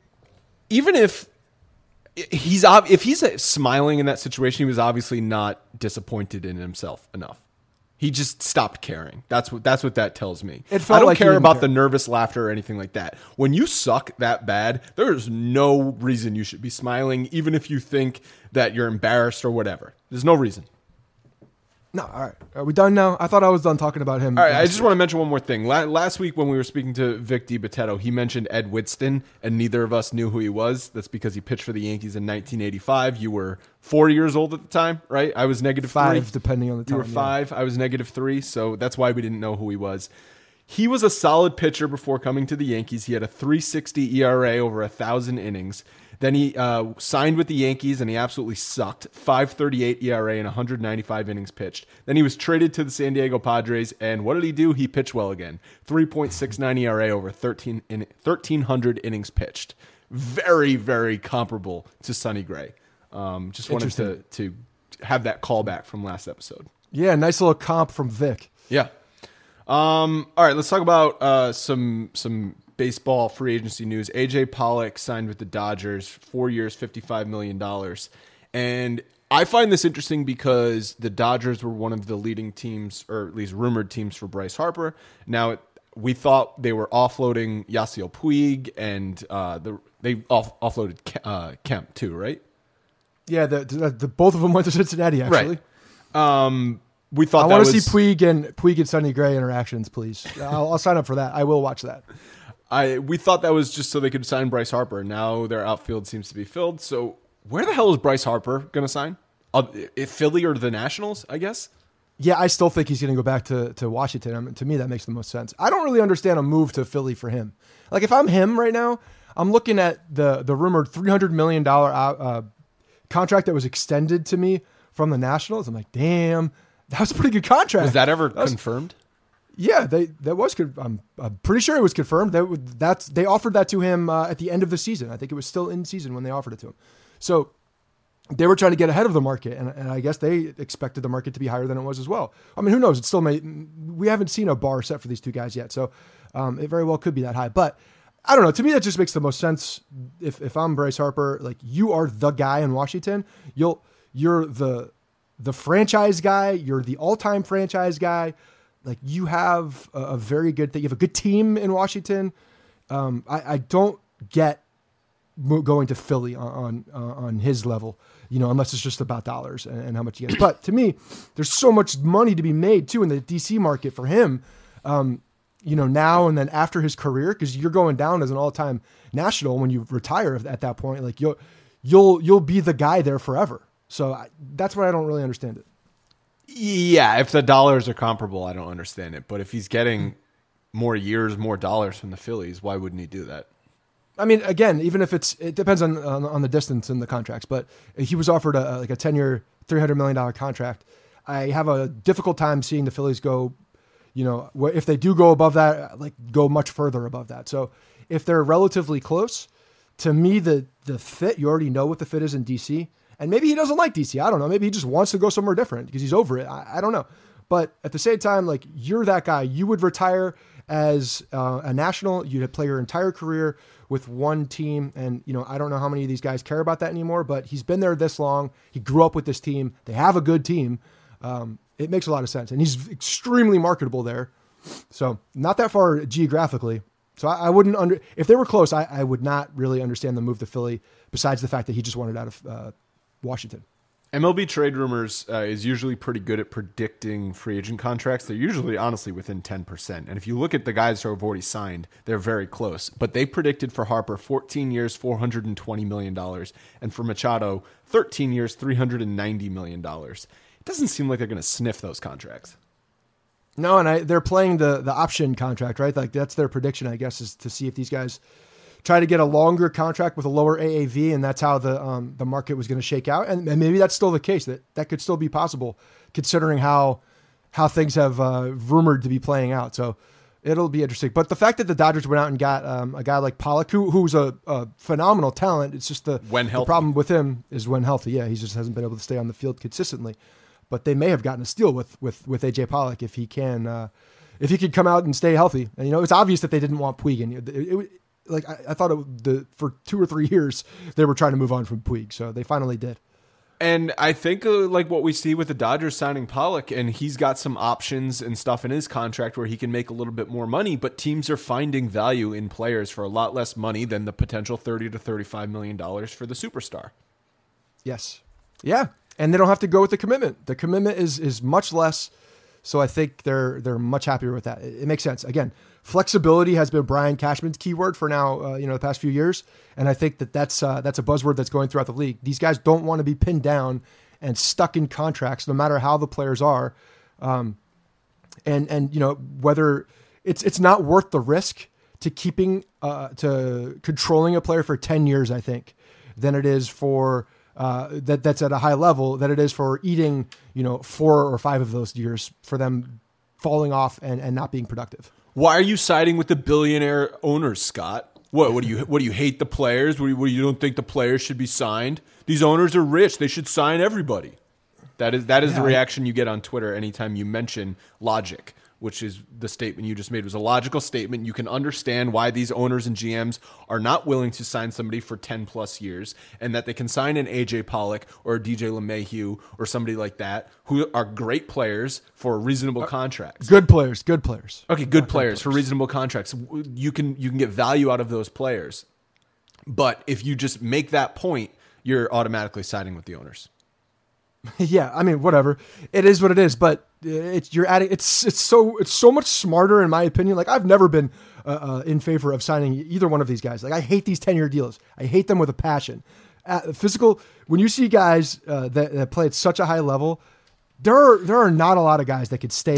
even if he's smiling in that situation, he was obviously not disappointed in himself enough. He just stopped caring. That's what that tells me. I don't care about the nervous laughter or anything like that. When you suck that bad, there is no reason you should be smiling, even if you think that you're embarrassed or whatever. There's no reason. No, all right. Are we done now? I thought I was done talking about him. All right, I just want to mention one more thing. Last week when we were speaking to Vic DiBitetto, he mentioned Ed Whitson, and neither of us knew who he was. That's because he pitched for the Yankees in 1985. You were 4 years old at the time, right? I was -3. 5, depending on the time. You were 5. I was -3, so that's why we didn't know who he was. He was a solid pitcher before coming to the Yankees. He had a 3.60 ERA over 1,000 innings. Then he signed with the Yankees, and he absolutely sucked. 5.38 ERA and 195 innings pitched. Then he was traded to the San Diego Padres, and what did he do? He pitched well again. 3.69 ERA over 1,300 innings pitched. Very, very comparable to Sonny Gray. Just wanted to have that callback from last episode. Yeah, nice little comp from Vic. Yeah. All right, let's talk about some baseball free agency news. A.J. Pollock signed with the Dodgers, 4 years, $55 million. And I find this interesting because the Dodgers were one of the leading teams, or at least rumored teams, for Bryce Harper. Now, we thought they were offloading Yasiel Puig, and they offloaded Kemp too, right? Yeah, the both of them went to Cincinnati, actually. Right. We thought I want to see Puig and Sonny Gray interactions, please. I'll sign up for that. I will watch that. We thought that was just so they could sign Bryce Harper. Now their outfield seems to be filled. So where the hell is Bryce Harper going to sign? Philly or the Nationals, I guess? Yeah, I still think he's going to go back to Washington. I mean, to me, that makes the most sense. I don't really understand a move to Philly for him. Like, if I'm him right now, I'm looking at the rumored $300 million contract that was extended to me from the Nationals. I'm like, damn, that was a pretty good contract. Was that ever confirmed? Yeah, that was good. I'm pretty sure it was confirmed. They offered that to him at the end of the season. I think it was still in season when they offered it to him. So they were trying to get ahead of the market, and I guess they expected the market to be higher than it was as well. I mean, who knows? It still we haven't seen a bar set for these two guys yet, so it very well could be that high. But I don't know. To me, that just makes the most sense. If I'm Bryce Harper, like, you are the guy in Washington. You're the franchise guy. You're the all-time franchise guy. Like, you have a very good thing. You have a good team in Washington. I don't get going to Philly on his level, unless it's just about dollars and how much he gets. But to me, there's so much money to be made too in the DC market for him. Now and then after his career, because you're going down as an all-time national when you retire at that point. Like, you'll be the guy there forever. So that's why I don't really understand it. Yeah, if the dollars are comparable, I don't understand it. But if he's getting more years, more dollars from the Phillies, why wouldn't he do that? I mean, again, even if it depends on the distance in the contracts, but he was offered a 10-year, $300 million contract. I have a difficult time seeing the Phillies go, if they do go above that, like go much further above that. So if they're relatively close, to me, the fit, you already know what the fit is in DC. And maybe he doesn't like DC. I don't know. Maybe he just wants to go somewhere different because he's over it. I don't know. But at the same time, like, you're that guy. You would retire as a national. You'd play your entire career with one team. And, I don't know how many of these guys care about that anymore, but he's been there this long. He grew up with this team. They have a good team. It makes a lot of sense. And he's extremely marketable there. So not that far geographically. So I wouldn't if they were close, I would not really understand the move to Philly, besides the fact that he just wanted out of Washington. MLB Trade Rumors is usually pretty good at predicting free agent contracts. They're usually, honestly, within 10%. And if you look at the guys who have already signed, they're very close. But they predicted for Harper 14 years, $420 million. And for Machado, 13 years, $390 million. It doesn't seem like they're going to sniff those contracts. No, and they're playing the option contract, right? Like, that's their prediction, I guess, is to see if these guys try to get a longer contract with a lower AAV, and that's how the market was going to shake out. And maybe that's still the case. That could still be possible, considering how things have rumored to be playing out. So it'll be interesting. But the fact that the Dodgers went out and got a guy like Pollock, who's a phenomenal talent, it's just the problem with him is when healthy. Yeah, he just hasn't been able to stay on the field consistently. But they may have gotten a steal with AJ Pollock if he can come out and stay healthy. And it's obvious that they didn't want Puig, and I thought for 2 or 3 years they were trying to move on from Puig, so they finally did. And I think like what we see with the Dodgers signing Pollock, and he's got some options and stuff in his contract where he can make a little bit more money, but teams are finding value in players for a lot less money than the potential $30 to $35 million for the superstar. Yes. Yeah. And they don't have to go with the commitment. The commitment is much less. So I think they're much happier with that. It makes sense. Again, flexibility has been Brian Cashman's keyword for now, the past few years. And I think that's a buzzword that's going throughout the league. These guys don't want to be pinned down and stuck in contracts, no matter how the players are. And whether it's not worth the risk to controlling a player for 10 years, I think, than it is for that's at a high level, that it is for eating, 4 or 5 of those years for them falling off and not being productive. Why are you siding with the billionaire owners, Scott? What do you hate the players? You don't think the players should be signed? These owners are rich. They should sign everybody. That is the reaction you get on Twitter anytime you mention logic, which is the statement you just made was a logical statement. You can understand why these owners and GMs are not willing to sign somebody for 10 plus years, and that they can sign an AJ Pollock or a DJ LeMahieu or somebody like that who are great players for reasonable contracts. Good players. Okay, good players for reasonable contracts. You can get value out of those players. But if you just make that point, you're automatically siding with the owners. Yeah, I mean, whatever. It is what it is, but it's so much smarter in my opinion. Like, I've never been in favor of signing either one of these guys. Like, I hate these 10-year deals. I hate them with a passion. Physical, when you see guys that play at such a high level, there are not a lot of guys that could stay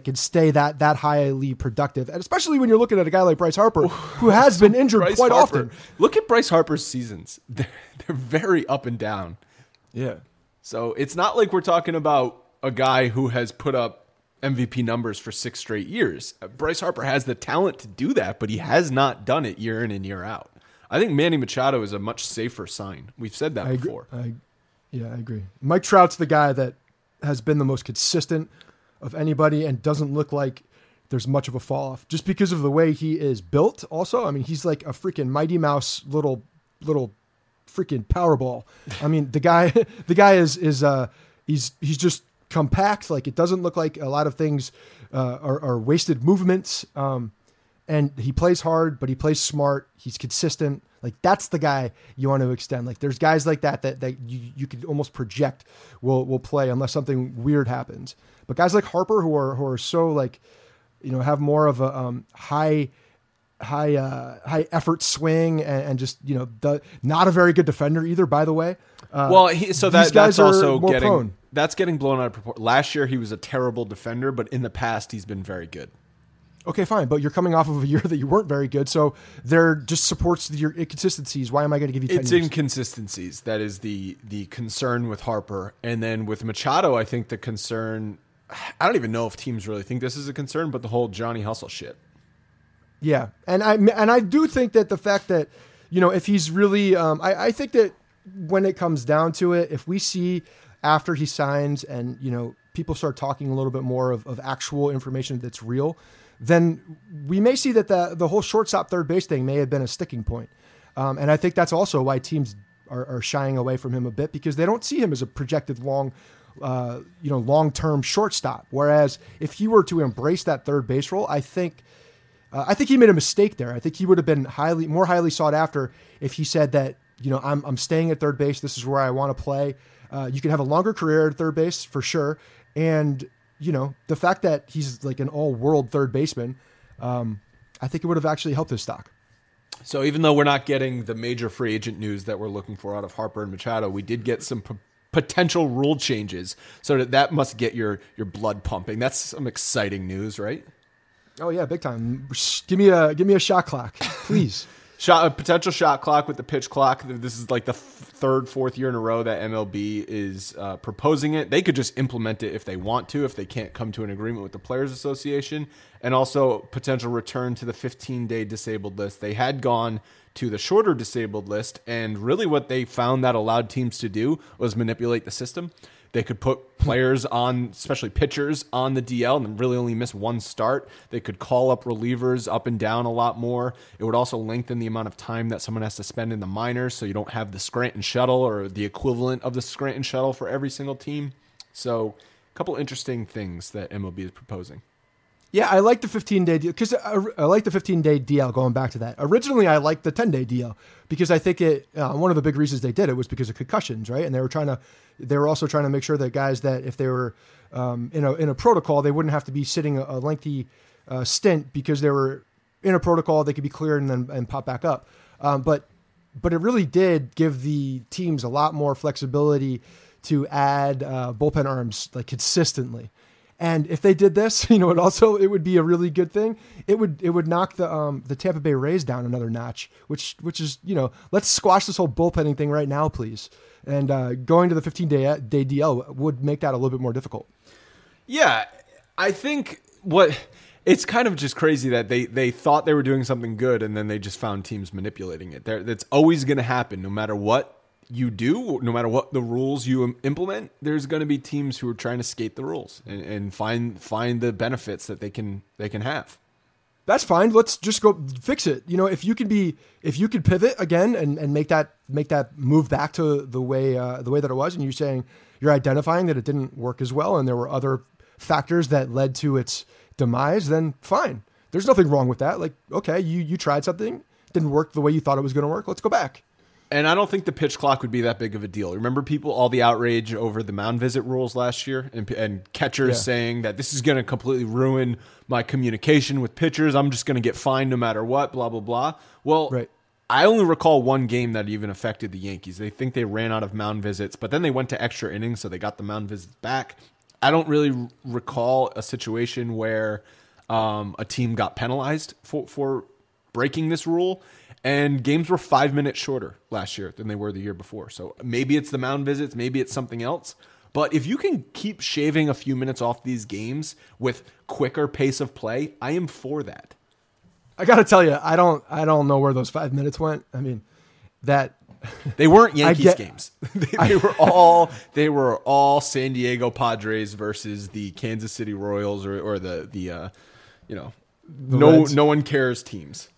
that highly productive, and especially when you're looking at a guy like Bryce Harper, who has been injured quite often. Look at Bryce Harper's seasons; they're very up and down. Yeah. So it's not like we're talking about a guy who has put up MVP numbers for 6 straight years. Bryce Harper has the talent to do that, but he has not done it year in and year out. I think Manny Machado is a much safer sign. We've said that before. I agree. Mike Trout's the guy that has been the most consistent of anybody and doesn't look like there's much of a fall off just because of the way he is built. Also, I mean, he's like a freaking Mighty Mouse little freaking Powerball. I mean, the guy is he's just compact. Like, it doesn't look like a lot of things are wasted movements. And he plays hard, but he plays smart. He's consistent. Like, that's the guy you want to extend. Like, there's guys like that you could almost project will play unless something weird happens. But guys like Harper who are so, like, have more of a high effort swing and just, not a very good defender either, by the way. So these guys that's are also more prone. that's getting blown out of proportion. Last year he was a terrible defender, but in the past he's been very good. Okay, fine, but you're coming off of a year that you weren't very good, so there just supports your inconsistencies. Why am I going to give you 10 It's years? inconsistencies. That is the concern with Harper. And then with Machado, I think the concern, I don't even know if teams really think this is a concern, but the whole Johnny Hustle shit. Yeah, and I do think that the fact that, if he's really, I think that when it comes down to it, if we see after he signs and, people start talking a little bit more of actual information that's real, then we may see that the whole shortstop third base thing may have been a sticking point. And I think that's also why teams are shying away from him a bit, because they don't see him as a projected long-term shortstop. Whereas if he were to embrace that third base role, I think he made a mistake there. I think he would have been more highly sought after if he said that, I'm staying at third base. This is where I want to play. You can have a longer career at third base for sure. And, the fact that he's like an all-world third baseman, I think it would have actually helped his stock. So even though we're not getting the major free agent news that we're looking for out of Harper and Machado, we did get some potential rule changes. So that must get your blood pumping. That's some exciting news, right? Oh yeah, big time. Give me a shot clock, please. A potential shot clock with the pitch clock. This is like the fourth year in a row that MLB is proposing it. They could just implement it if they want to, if they can't come to an agreement with the Players Association. And also potential return to the 15-day disabled list. They had gone to the shorter disabled list, and really what they found that allowed teams to do was manipulate the system. They could put players on, especially pitchers, on the DL and really only miss one start. They could call up relievers up and down a lot more. It would also lengthen the amount of time that someone has to spend in the minors, so you don't have the Scranton shuttle or the equivalent of the Scranton shuttle for every single team. So a couple interesting things that MLB is proposing. Yeah, I like the 15-day deal because I like the 15-day DL. Going back to that, originally I liked the 10-day DL because I think one of the big reasons they did it was because of concussions, right? And they were also trying to make sure that guys that if they were in a protocol, they wouldn't have to be sitting a lengthy stint because they were in a protocol. They could be cleared and pop back up. But it really did give the teams a lot more flexibility to add bullpen arms like consistently. And if they did this, it would be a really good thing. It would knock the Tampa Bay Rays down another notch, which is, let's squash this whole bullpenning thing right now, please. And going to the 15-day DL would make that a little bit more difficult. Yeah, I think it's kind of just crazy that they thought they were doing something good, and then they just found teams manipulating it. That's always going to happen, no matter what you do, no matter what the rules you implement. There's going to be teams who are trying to skate the rules and find the benefits that they can have. That's fine. Let's just go fix it. If you could pivot again and make that move back to the way that it was, and you're identifying that it didn't work as well, and there were other factors that led to its demise, then fine. There's nothing wrong with that. Like, okay, you tried something, didn't work the way you thought it was going to work. Let's go back. And I don't think the pitch clock would be that big of a deal. Remember all the outrage over the mound visit rules last year and catchers saying that this is going to completely ruin my communication with pitchers. I'm just going to get fined no matter what, blah, blah, blah. Well, right. I only recall one game that even affected the Yankees. They think they ran out of mound visits, but then they went to extra innings, so they got the mound visits back. I don't really recall a situation where a team got penalized for breaking this rule. And games were 5 minutes shorter last year than they were the year before. So maybe it's the mound visits, maybe it's something else. But if you can keep shaving a few minutes off these games with quicker pace of play, I am for that. I got to tell you, I don't know where those 5 minutes went. I mean, that they weren't Yankees games. They were all San Diego Padres versus the Kansas City Royals or the no one cares teams.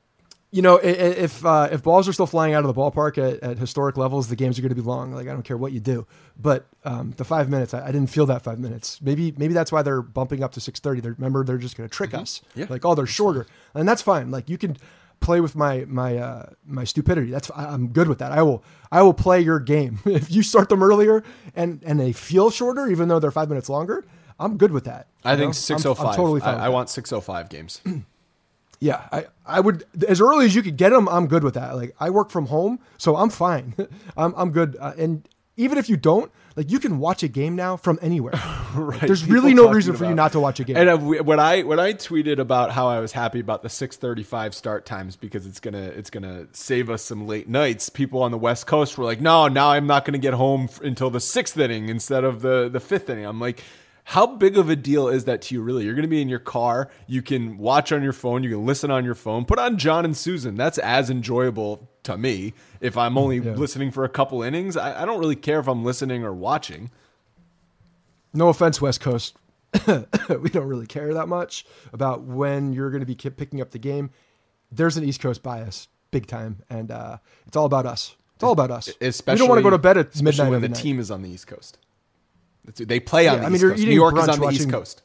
If balls are still flying out of the ballpark at historic levels, the games are going to be long. Like, I don't care what you do. But the 5 minutes, I didn't feel that 5 minutes. Maybe that's why they're bumping up to 6:30. Remember, they're just going to trick us. Yeah. Like, they're shorter, and that's fine. Like, you can play with my stupidity. I'm good with that. I will play your game. If you start them earlier and they feel shorter, even though they're 5 minutes longer, I'm good with that. I think 6:05. I'm totally fine. I want 6:05 games. Yeah, I would, as early as you could get them, I'm good with that. Like, I work from home, so I'm fine. I'm good. And even if you don't, like, you can watch a game now from anywhere. Right. There's People really no talking reason for you about- not to watch a game. And when I tweeted about how I was happy about the 6:35 start times because it's gonna save us some late nights, people on the West Coast were like, no, now I'm not gonna get home until the 6th inning instead of the 5th inning. I'm like, how big of a deal is that to you, really? You're going to be in your car. You can watch on your phone. You can listen on your phone. Put on John and Susan. That's as enjoyable to me. If I'm only listening for a couple innings, I don't really care if I'm listening or watching. No offense, West Coast. We don't really care that much about when you're going to be picking up the game. There's an East Coast bias, big time, and it's all about us. It's all about us. Especially, we don't want to go to bed at midnight when the every night. team is on the East Coast. They play on the East you're Coast. eating New York is brunch on the East watching- Coast.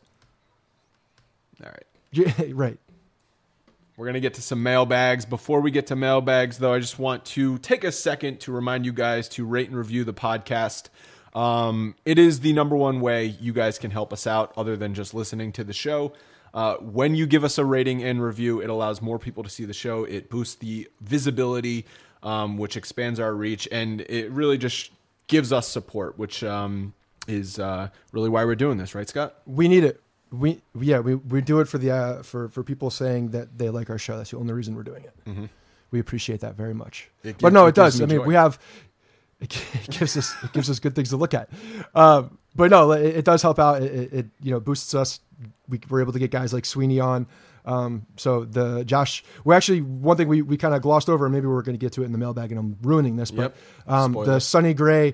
All right. Yeah, right. We're going to get to some mailbags. Before we get to mailbags, though, I just want to take a second to remind you guys to rate and review the podcast. It is the number one way you guys can help us out other than just listening to the show. When you give us a rating and review, it allows more people to see the show. It boosts the visibility, which expands our reach, and it really just gives us support, which is really why we're doing this, right, Scott? We need it. We do it for the for people saying that they like our show. That's the only reason we're doing it. Mm-hmm. We appreciate that very much. It does. I mean, joy. we have it gives us good things to look at. But no, it does help out. It boosts us. We're able to get guys like Sweeney on. So the Josh, one thing we kind of glossed over, and maybe we're going to get to it in the mailbag, and I'm ruining this, but the Sonny Gray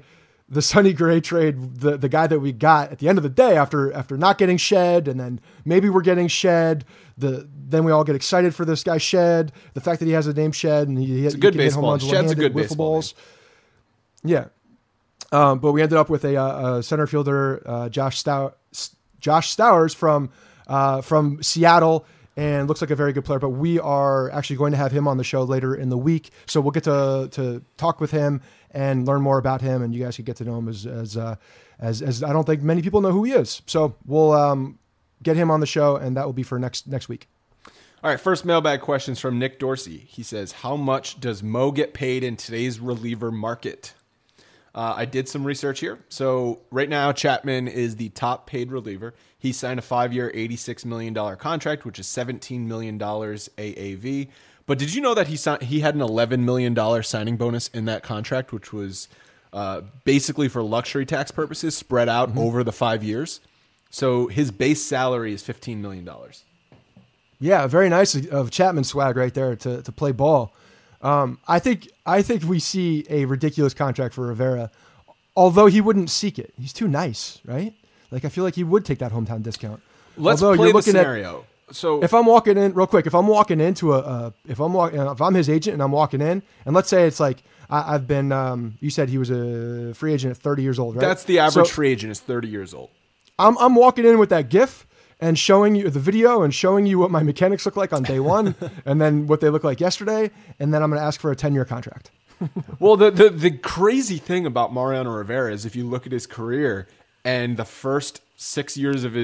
trade, the guy that we got at the end of the day after not getting Shed, and then maybe we're getting Shed. Then we all get excited for this guy Shed. The fact that he has a name Shed, and it's a good baseball. Shed's a good wiffle baseball balls. Yeah. But we ended up with a center fielder, Josh Stowers from Seattle, and looks like a very good player. But we are actually going to have him on the show later in the week, so we'll get to talk with him and learn more about him, and you guys can get to know him as I don't think many people know who he is. So we'll get him on the show, and that will be for next week. All right, first mailbag questions from Nick Dorsey. He says, how much does Mo get paid in today's reliever market? I did some research here. So right now, Chapman is the top paid reliever. He signed a 5-year, $86 million contract, which is $17 million AAV. But did you know that he had an $11 million signing bonus in that contract, which was basically for luxury tax purposes spread out over the 5 years? So his base salary is $15 million. Yeah, very nice of Chapman swag right there to play ball. I think we see a ridiculous contract for Rivera, although he wouldn't seek it. He's too nice, right? Like, I feel like he would take that hometown discount. Let's Although play you're the looking scenario. So if I'm walking in real quick, if I'm his agent and I'm walking in, and let's say it's like I've been, you said he was a free agent at 30 years old, right? that's the average free agent is 30 years old. I'm walking in with that GIF and showing you the video and showing you what my mechanics look like on day one, and then what they look like yesterday, and then I'm going to ask for a 10-year contract. Well, the crazy thing about Mariano Rivera is if you look at his career and the first 6 years of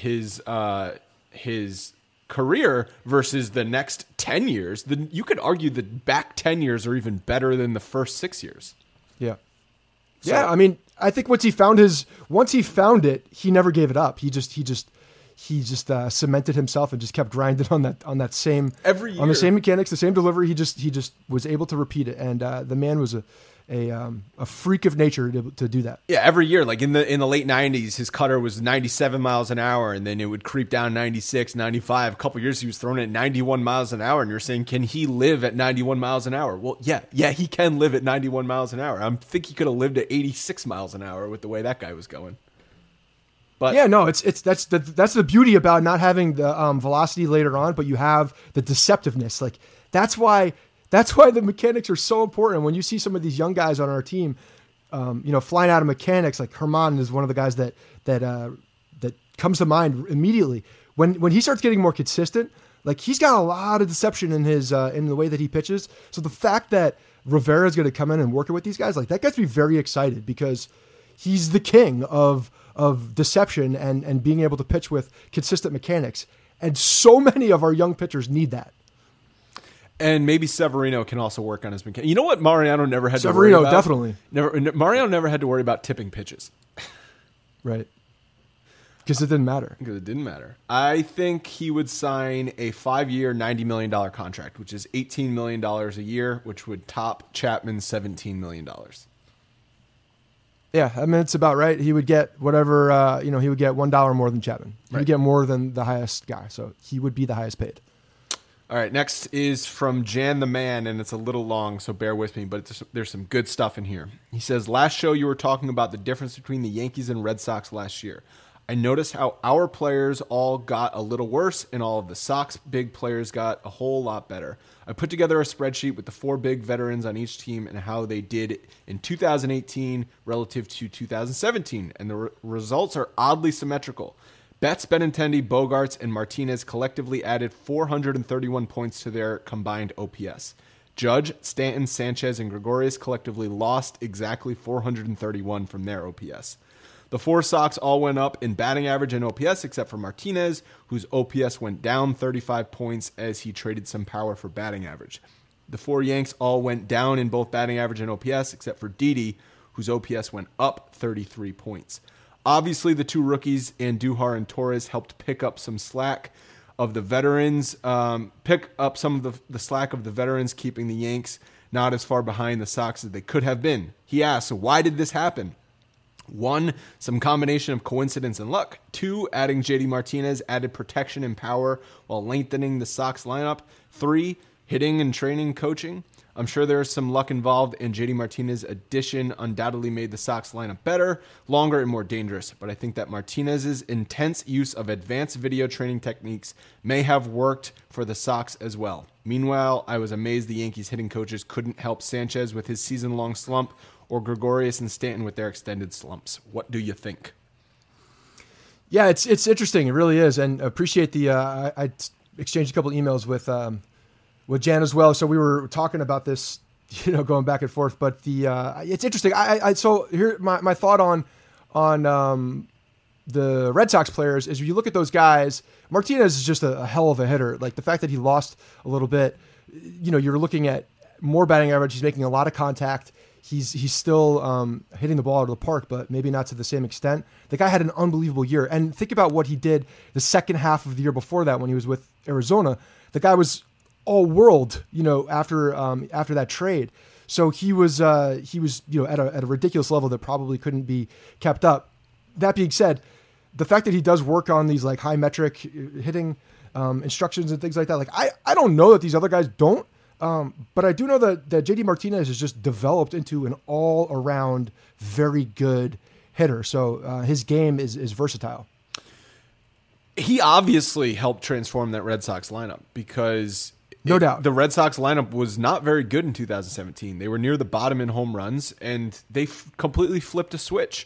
his career versus the next 10 years, then you could argue the back 10 years are even better than the first 6 years. Yeah. Yeah, I mean, I think once he found it, he never gave it up. He just cemented himself and just kept grinding on that same every year on the same mechanics, the same delivery. He just was able to repeat it, and the man was a freak of nature to do that. Yeah, every year, like in the late 90s, his cutter was 97 miles an hour, and then it would creep down 96, 95. A couple years he was throwing it at 91 miles an hour, and you're saying, can he live at 91 miles an hour? Well, yeah, he can live at 91 miles an hour. I think he could have lived at 86 miles an hour with the way that guy was going. But yeah, no, that's the beauty about not having the velocity later on, but you have the deceptiveness. Like that's why the mechanics are so important. When you see some of these young guys on our team, flying out of mechanics, like Herman is one of the guys that comes to mind immediately. When he starts getting more consistent, like he's got a lot of deception in his in the way that he pitches. So the fact that Rivera is going to come in and work with these guys, like that gets me very excited because he's the king of deception and being able to pitch with consistent mechanics. And so many of our young pitchers need that. And maybe Severino can also work on his mechanics. You know what Mariano never had to worry Severino, about? definitely. Mariano never had to worry about tipping pitches. Right. Because it didn't matter. Because it didn't matter. I think he would sign a 5-year, $90 million contract, which is $18 million a year, which would top Chapman's $17 million. Yeah, I mean, it's about right. He would get whatever, he would get $1 more than Chapman. He would get more than the highest guy, so he would be the highest paid. All right, next is from Jan the Man, and it's a little long, so bear with me, but there's some good stuff in here. He says, last show you were talking about the difference between the Yankees and Red Sox last year. I noticed how our players all got a little worse, and all of the Sox big players got a whole lot better. I put together a spreadsheet with the 4 big veterans on each team and how they did in 2018 relative to 2017, and the results are oddly symmetrical. Betts, Benintendi, Bogarts, and Martinez collectively added 431 points to their combined OPS. Judge, Stanton, Sanchez, and Gregorius collectively lost exactly 431 from their OPS. The 4 Sox all went up in batting average and OPS except for Martinez, whose OPS went down 35 points as he traded some power for batting average. The 4 Yanks all went down in both batting average and OPS except for Didi, whose OPS went up 33 points. Obviously, the 2 rookies, Andujar and Torres, helped pick up some slack of the veterans, the slack of the veterans, keeping the Yanks not as far behind the Sox as they could have been. He asked, so why did this happen? 1, some combination of coincidence and luck. 2, adding JD Martinez added protection and power while lengthening the Sox lineup. 3, hitting and training coaching. I'm sure there is some luck involved, and JD Martinez's addition undoubtedly made the Sox lineup better, longer, and more dangerous. But I think that Martinez's intense use of advanced video training techniques may have worked for the Sox as well. Meanwhile, I was amazed the Yankees hitting coaches couldn't help Sanchez with his season-long slump or Gregorius and Stanton with their extended slumps. What do you think? Yeah, it's interesting. It really is, and appreciate the. I exchanged a couple emails with Jan as well, so we were talking about this, going back and forth. But it's interesting. So here my thought on the Red Sox players is, you look at those guys. Martinez is just a hell of a hitter. Like the fact that he lost a little bit, you're looking at more batting average. He's making a lot of contact. He's still hitting the ball out of the park, but maybe not to the same extent. The guy had an unbelievable year. And think about what he did the second half of the year before that when he was with Arizona. The guy was all world, after that trade. So he was at a ridiculous level that probably couldn't be kept up. That being said, the fact that he does work on these like high metric hitting instructions and things like that, like I don't know that these other guys don't. But I do know that JD Martinez has just developed into an all-around very good hitter. So his game is versatile. He obviously helped transform that Red Sox lineup because no doubt the Red Sox lineup was not very good in 2017. They were near the bottom in home runs, and they completely flipped a switch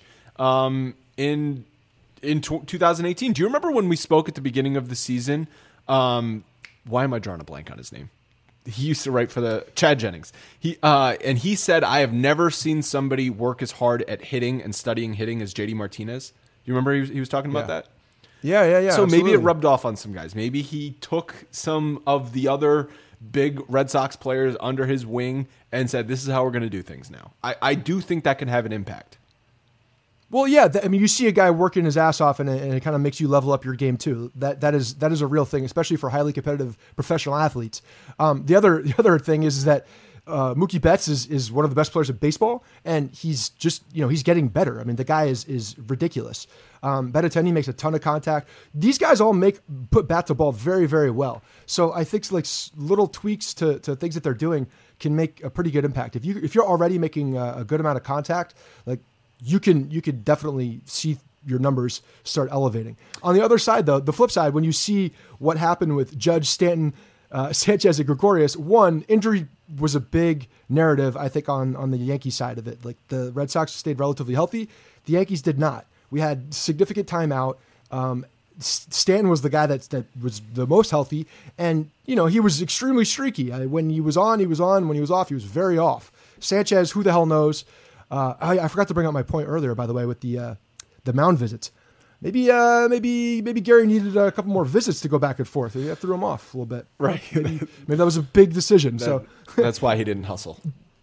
in 2018. Do you remember when we spoke at the beginning of the season? Why am I drawing a blank on his name? He used to write for the Chad Jennings. And he said, I have never seen somebody work as hard at hitting and studying hitting as JD Martinez. You remember he was talking about that? Yeah. So absolutely. maybe it rubbed off on some guys. Maybe he took some of the other big Red Sox players under his wing and said, this is how we're going to do things now. I do think that can have an impact. Well, yeah. You see a guy working his ass off, and it kind of makes you level up your game too. That is a real thing, especially for highly competitive professional athletes. The other thing is that Mookie Betts is one of the best players of baseball, and he's just he's getting better. The guy is ridiculous. Benintendi makes a ton of contact. These guys all put bat to ball very, very well. So I think like little tweaks to things that they're doing can make a pretty good impact. If you're already making a good amount of contact, like you could definitely see your numbers start elevating. On the other side, though, the flip side, when you see what happened with Judge, Stanton, Sanchez, and Gregorius, injury was a big narrative, I think, on the Yankee side of it. Like the Red Sox stayed relatively healthy. The Yankees did not. We had significant time out. Stanton was the guy that was the most healthy, and he was extremely streaky. When he was on, he was on. When he was off, he was very off. Sanchez, who the hell knows? I forgot to bring up my point earlier, by the way, with the mound visits. maybe Gary needed a couple more visits to go back and forth. You threw him off a little bit. Right. Maybe that was a big decision. So that's why he didn't hustle.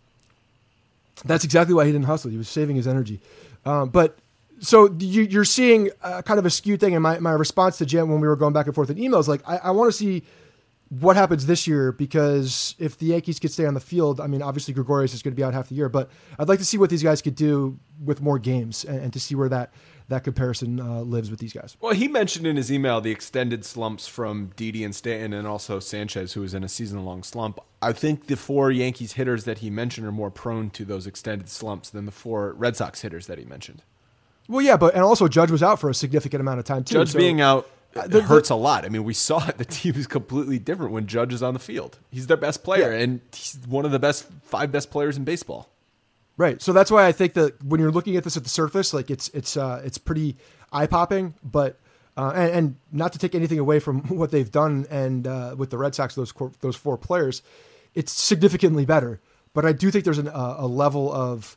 That's exactly why he didn't hustle. He was saving his energy. But so you're seeing kind of a skewed thing. And my response to Jen when we were going back and forth in emails, like, I want to see what happens this year, because if the Yankees could stay on the field, I mean, obviously Gregorius is going to be out half the year, but I'd like to see what these guys could do with more games and to see where that comparison lives with these guys. Well, he mentioned in his email the extended slumps from Didi and Stanton and also Sanchez, who was in a season-long slump. I think the 4 Yankees hitters that he mentioned are more prone to those extended slumps than the 4 Red Sox hitters that he mentioned. Well, yeah, and also Judge was out for a significant amount of time, too. Judge being out hurts a lot. I mean, we saw it. The team is completely different when Judge is on the field. He's their best player, and he's one of the 5 best players in baseball. Right. So that's why I think that when you're looking at this at the surface, like it's pretty eye-popping, but and not to take anything away from what they've done and with the Red Sox, those 4 players, it's significantly better. But I do think there's a level of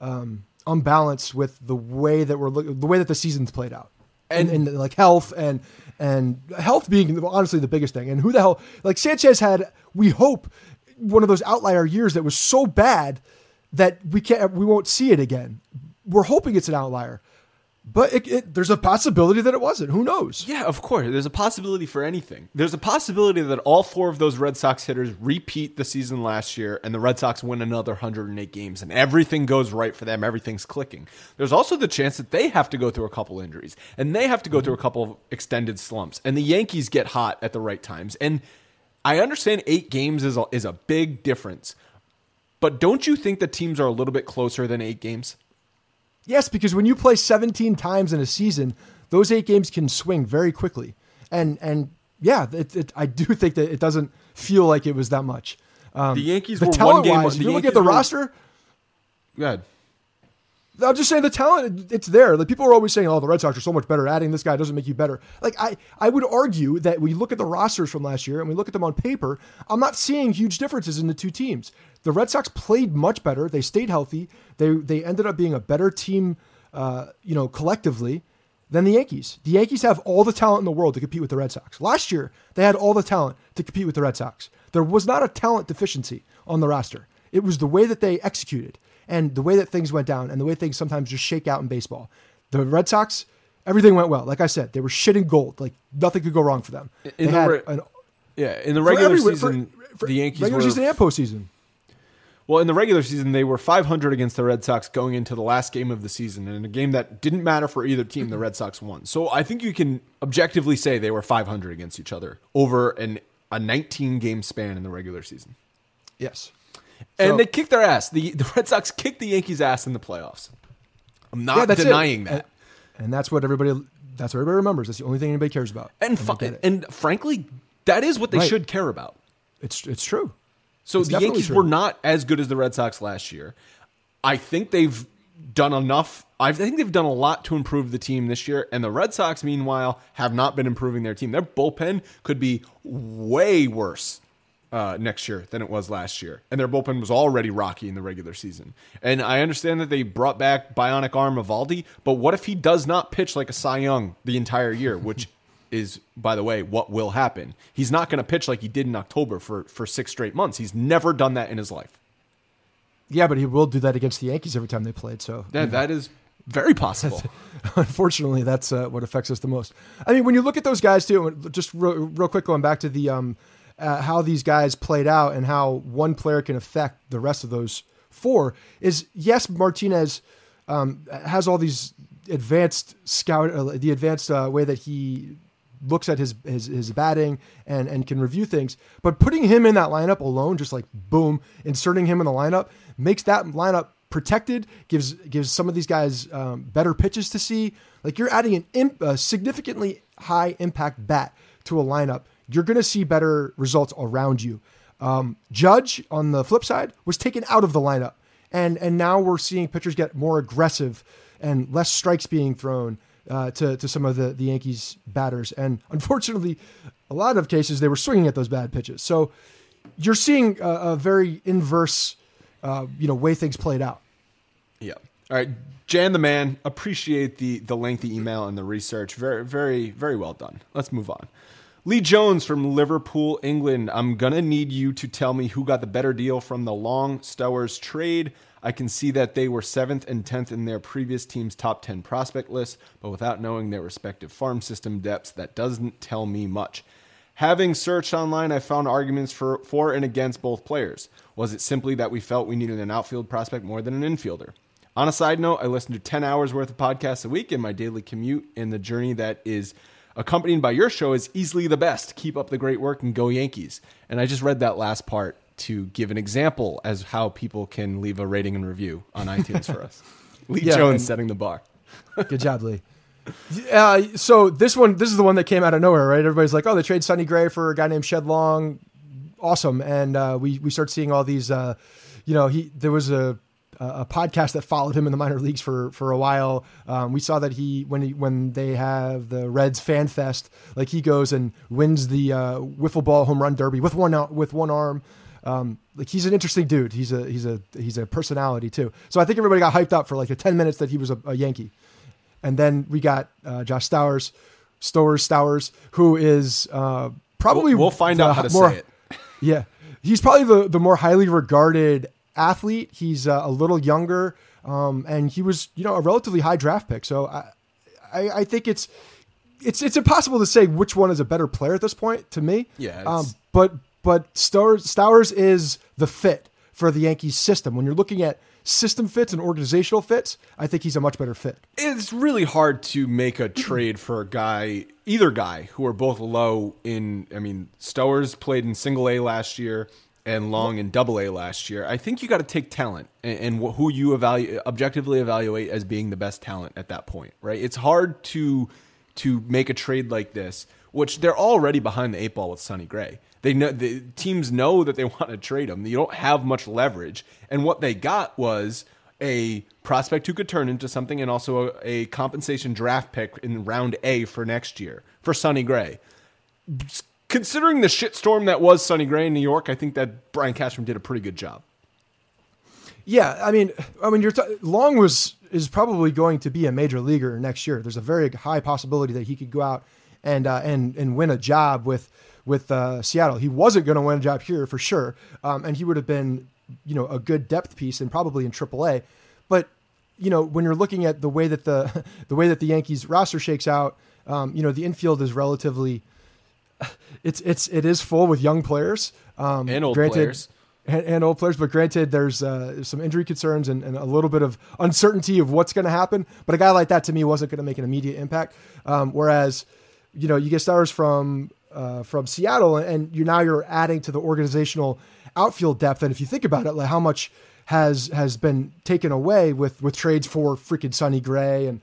unbalance with the way that the way that the season's played out. And like health and health being honestly the biggest thing. And who the hell, like Sanchez had, we hope, one of those outlier years that was so bad that we won't see it again. We're hoping it's an outlier, but there's a possibility that it wasn't. Who knows? Yeah, of course. There's a possibility for anything. There's a possibility that all 4 of those Red Sox hitters repeat the season last year and the Red Sox win another 108 games and everything goes right for them. Everything's clicking. There's also the chance that they have to go through a couple injuries and they have to go through a couple of extended slumps and the Yankees get hot at the right times. And I understand 8 games is a big difference, but don't you think that teams are a little bit closer than 8 games? Yes, because when you play 17 times in a season, those 8 games can swing very quickly. And yeah, I do think that it doesn't feel like it was that much. The Yankees were one game. If you look at the roster, go ahead. I'm just saying the talent, it's there. Like people are always saying, "Oh, the Red Sox are so much better. Adding this guy doesn't make you better." Like I would argue that we look at the rosters from last year and we look at them on paper. I'm not seeing huge differences in the 2 teams. The Red Sox played much better. They stayed healthy. They ended up being a better team, collectively than the Yankees. The Yankees have all the talent in the world to compete with the Red Sox. Last year, they had all the talent to compete with the Red Sox. There was not a talent deficiency on the roster. It was the way that they executed and the way that things went down and the way things sometimes just shake out in baseball. The Red Sox, everything went well. Like I said, they were shitting gold. Like nothing could go wrong for them. In the regular season, the Yankees regular season and postseason. Well, in the regular season, they were 500 against the Red Sox going into the last game of the season. And in a game that didn't matter for either team, the Red Sox won. So I think you can objectively say they were 500 against each other over a 19-game span in the regular season. Yes. And they kicked their ass. The Red Sox kicked the Yankees' ass in the playoffs. I'm not denying that. And that's what everybody remembers. That's the only thing anybody cares about. And frankly, that is what they should care about. It's true. So the Yankees were not as good as the Red Sox last year. I think they've done enough. I think they've done a lot to improve the team this year. And the Red Sox, meanwhile, have not been improving their team. Their bullpen could be way worse next year than it was last year. And their bullpen was already rocky in the regular season. And I understand that they brought back bionic arm Eovaldi, but what if he does not pitch like a Cy Young the entire year, which is, by the way, what will happen. He's not going to pitch like he did in October for 6 straight months. He's never done that in his life. Yeah, but he will do that against the Yankees every time they played. So that is very possible. Unfortunately, that's what affects us the most. I mean, when you look at those guys too, just real quick, going back to the how these guys played out and how one player can affect the rest of those 4 is, yes, Martinez has all these advanced the advanced way that he looks at his batting and can review things, but putting him in that lineup alone, just like boom, inserting him in the lineup makes that lineup protected, gives some of these guys better pitches to see. Like you're adding a significantly high impact bat to a lineup, you're going to see better results around you. Judge, on the flip side, was taken out of the lineup, and now we're seeing pitchers get more aggressive and less strikes being thrown to some of the Yankees batters. And unfortunately, a lot of cases, they were swinging at those bad pitches. So you're seeing a very inverse, way things played out. Yeah. All right, Jan the man, appreciate the lengthy email and the research. Very, very, very well done. Let's move on. Lee Jones from Liverpool, England. I'm going to need you to tell me who got the better deal from the Long Stowers trade. I can see that they were 7th and 10th in their previous team's top 10 prospect list, but without knowing their respective farm system depths, that doesn't tell me much. Having searched online, I found arguments for and against both players. Was it simply that we felt we needed an outfield prospect more than an infielder? On a side note, I listen to 10 hours worth of podcasts a week in my daily commute, and the journey that is accompanied by your show is easily the best. Keep up the great work and go Yankees. And I just read that last part to give an example as how people can leave a rating and review on iTunes for us. Lee Jones setting the bar. Good job, Lee. So this is the one that came out of nowhere, right? Everybody's like, oh, they trade Sonny Gray for a guy named Shed Long. Awesome. And we start seeing all these, there was a podcast that followed him in the minor leagues for a while. We saw that when they have the Reds Fan Fest, like he goes and wins the wiffle ball home run derby with one arm. Like he's an interesting dude. He's a personality too. So I think everybody got hyped up for like the 10 minutes that he was a Yankee. And then we got Josh Stowers, who is probably we'll find out how to say it. Yeah, he's probably the more highly regarded athlete. He's a little younger, and he was a relatively high draft pick. So I think it's impossible to say which one is a better player at this point to me. Yeah. But Stowers is the fit for the Yankees system. When you're looking at system fits and organizational fits, I think he's a much better fit. It's really hard to make a trade for either guy who are both low in. I mean, Stowers played in single A last year and Long in double A last year. I think you got to take talent and who you objectively evaluate as being the best talent at that point, right? It's hard to make a trade like this, which they're already behind the 8 ball with Sonny Gray. They know the teams know that they want to trade him. You don't have much leverage, and what they got was a prospect who could turn into something, and also a compensation draft pick in round A for next year for Sonny Gray. Considering the shitstorm that was Sonny Gray in New York, I think that Brian Cashman did a pretty good job. Yeah, I mean, Long is probably going to be a major leaguer next year. There's a very high possibility that he could go out and win a job with Seattle. He wasn't going to win a job here for sure, and he would have been a good depth piece and probably in AAA. But when you're looking at the way that the Yankees roster shakes out, the infield is relatively it is full with young players and old players. And old players, but granted, there's some injury concerns and a little bit of uncertainty of what's going to happen. But a guy like that to me wasn't going to make an immediate impact. Whereas, you get Stowers from Seattle, and you're adding to the organizational outfield depth. And if you think about it, like how much has been taken away with trades for freaking Sonny Gray, and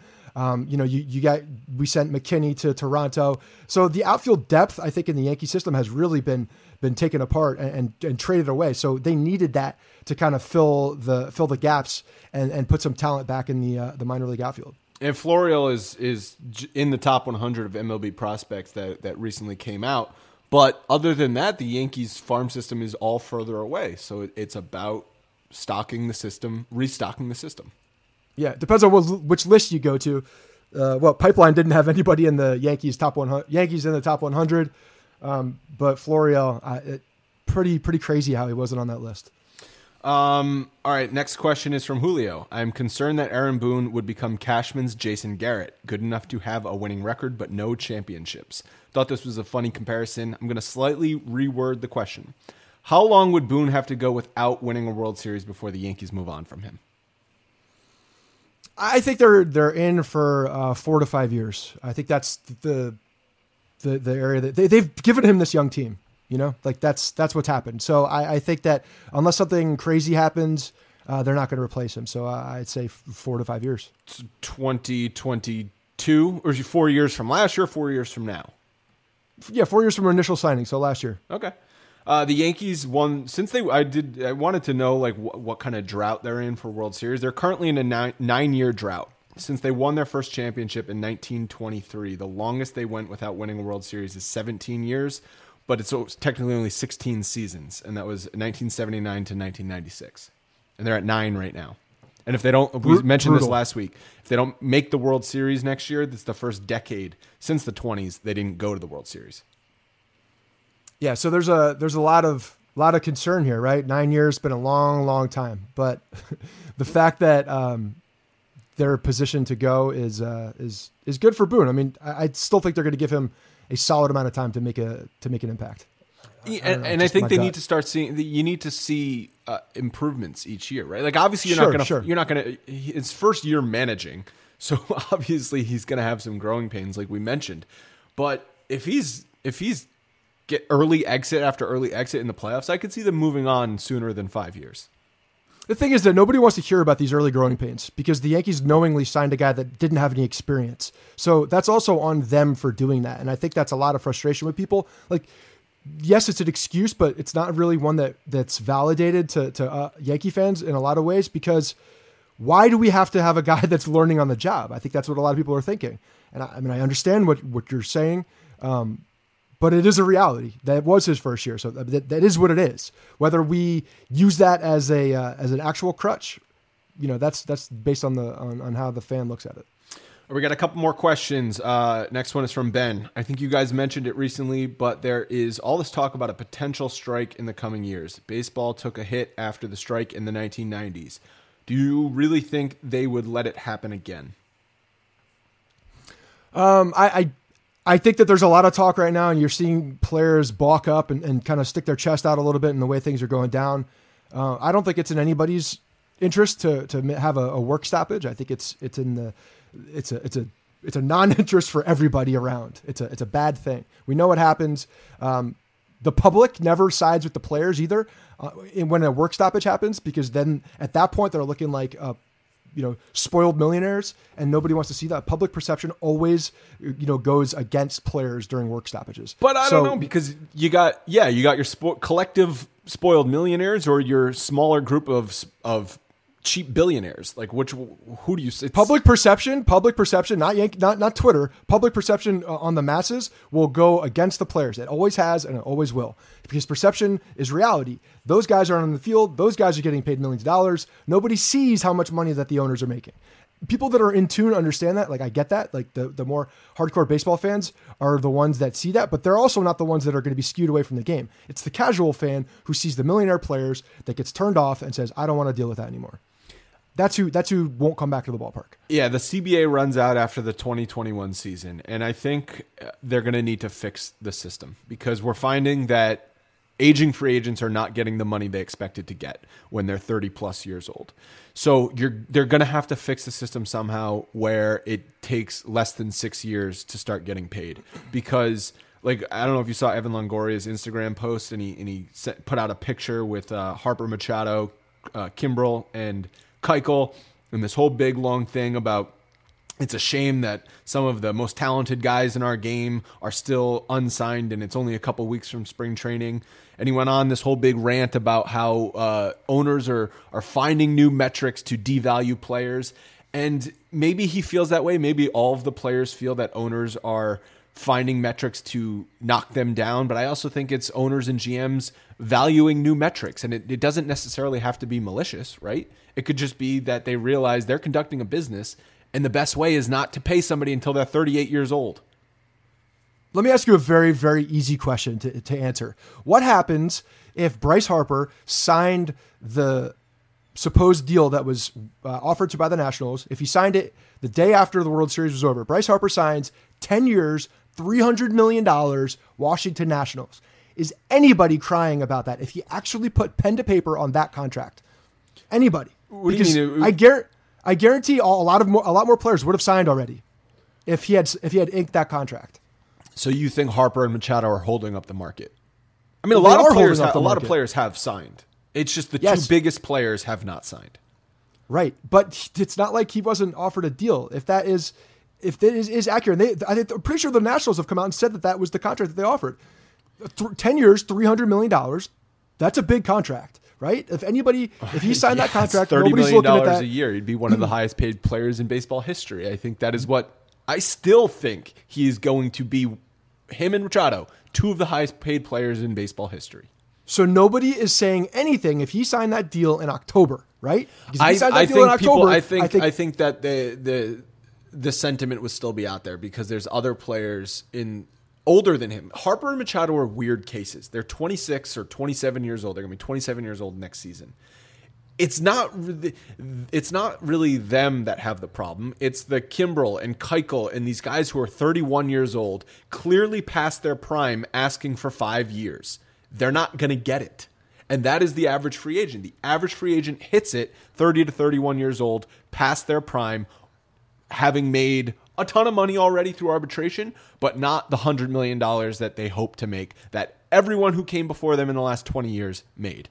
we sent McKinney to Toronto. So the outfield depth, I think, in the Yankee system has really been taken apart and traded away. So they needed that to kind of fill the gaps and put some talent back in the minor league outfield. And Florial is in the top 100 of MLB prospects that recently came out. But other than that, the Yankees farm system is all further away. So it's about restocking the system. Yeah, it depends on which list you go to. Pipeline didn't have anybody in the Yankees top 100. Yankees in the top 100, but Florial, pretty crazy how he wasn't on that list. All right, next question is from Julio. I'm concerned that Aaron Boone would become Cashman's Jason Garrett, good enough to have a winning record but no championships. Thought this was a funny comparison. I'm going to slightly reword the question. How long would Boone have to go without winning a World Series before the Yankees move on from him? I think they're in for 4 to 5 years. I think that's the area that they've given him this young team. That's what's happened. So I think that unless something crazy happens, they're not going to replace him. So I'd say 4 to 5 years. 2022, or is it 4 years from last year, 4 years from now? Yeah, 4 years from initial signing. So last year. Okay. The Yankees won I wanted to know what kind of drought they're in for World Series. They're currently in a 9-year drought since they won their first championship in 1923. The longest they went without winning a World Series is 17 years, but it's technically only 16 seasons, and that was 1979 to 1996. And they're at 9 right now. And if they don't, we mentioned this brutal. last week, if they don't make the World Series next year, that's the first decade since the 20s they didn't go to the World Series. Yeah, so there's a lot of concern here, right? 9 years been a long time, but the fact that they're positioned to go is good for Boone. I mean, I still think they're going to give him a solid amount of time to make an impact. I think they need to start seeing. You need to see improvements each year, right? Like obviously you're not gonna. It's first year managing, so obviously he's gonna have some growing pains, like we mentioned. But if he's get early exit after early exit in the playoffs, I could see them moving on sooner than 5 years. The thing is that nobody wants to hear about these early growing pains because the Yankees knowingly signed a guy that didn't have any experience. So that's also on them for doing that, and I think that's a lot of frustration with people. Like, yes, it's an excuse, but it's not really one that's validated to Yankee fans in a lot of ways, because why do we have to have a guy that's learning on the job? I think that's what a lot of people are thinking. And I mean, I understand what you're saying, but it is a reality. That was his first year. So that is what it is. Whether we use that as an actual crutch, that's based on how the fan looks at it. We got a couple more questions. Next one is from Ben. I think you guys mentioned it recently, but there is all this talk about a potential strike in the coming years. Baseball took a hit after the strike in the 1990s. Do you really think they would let it happen again? I think that there's a lot of talk right now, and you're seeing players balk up and kind of stick their chest out a little bit in the way things are going down. I don't think it's in anybody's interest to have a work stoppage. I think it's a non-interest for everybody around. It's a bad thing. We know what happens. The public never sides with the players either when a work stoppage happens, because then at that point they're looking like spoiled millionaires, and nobody wants to see that. Public perception always goes against players during work stoppages. But I don't know, because you got your collective spoiled millionaires, or your smaller group of cheap billionaires. Like who do you say? Public perception, not Twitter. Public perception on the masses will go against the players. It always has, and it always will, because perception is reality. Those guys are on the field. Those guys are getting paid millions of dollars. Nobody sees how much money that the owners are making. People that are in tune understand that. Like, I get that. Like, the more hardcore baseball fans are the ones that see that, but they're also not the ones that are going to be skewed away from the game. It's the casual fan who sees the millionaire players that gets turned off and says, I don't want to deal with that anymore. That's who won't come back to the ballpark. Yeah, the CBA runs out after the 2021 season, and I think they're going to need to fix the system, because we're finding that aging free agents are not getting the money they expected to get when they're 30 plus years old. So they're going to have to fix the system somehow where it takes less than 6 years to start getting paid, because like, I don't know if you saw Evan Longoria's Instagram post, and he put out a picture with Harper, Machado, Kimbrel, and Keuchel, and this whole big long thing about it's a shame that some of the most talented guys in our game are still unsigned, and it's only a couple weeks from spring training. And he went on this whole big rant about how owners are finding new metrics to devalue players. And maybe he feels that way. Maybe all of the players feel that owners are finding metrics to knock them down. But I also think it's owners and GMs valuing new metrics. And it doesn't necessarily have to be malicious, right? It could just be that they realize they're conducting a business, and the best way is not to pay somebody until they're 38 years old. Let me ask you a very, very easy question to answer. What happens if Bryce Harper signed the supposed deal that was offered to by the Nationals? If he signed it the day after the World Series was over, Bryce Harper signs 10 years, $300 million, Washington Nationals. Is anybody crying about that if he actually put pen to paper on that contract? Anybody? Because I guarantee a lot more players would have signed already if he had inked that contract. So you think Harper and Machado are holding up the market? I mean, a lot of players have signed. It's just the two biggest players have not signed. Right, but it's not like he wasn't offered a deal. If that is accurate, I'm pretty sure the Nationals have come out and said that was the contract that they offered. 10 years, $300 million. That's a big contract. Right? If he signed that contract, nobody's looking at that. $30 million a year, he'd be one of the highest paid players in baseball history. I think that is what I still think he is going to be. Him and Machado, two of the highest paid players in baseball history. So nobody is saying anything if he signed that deal in October, right? Because if he signed that I deal in think people. October, I think that the sentiment would still be out there because there's other players older than him. Harper and Machado are weird cases. They're 26 or 27 years old. They're going to be 27 years old next season. It's not really them that have the problem. It's the Kimbrel and Keuchel and these guys who are 31 years old, clearly past their prime, asking for 5 years. They're not going to get it. And that is the average free agent. The average free agent hits it 30 to 31 years old, past their prime, having made a ton of money already through arbitration, but not the $100 million that they hope to make, that everyone who came before them in the last 20 years made.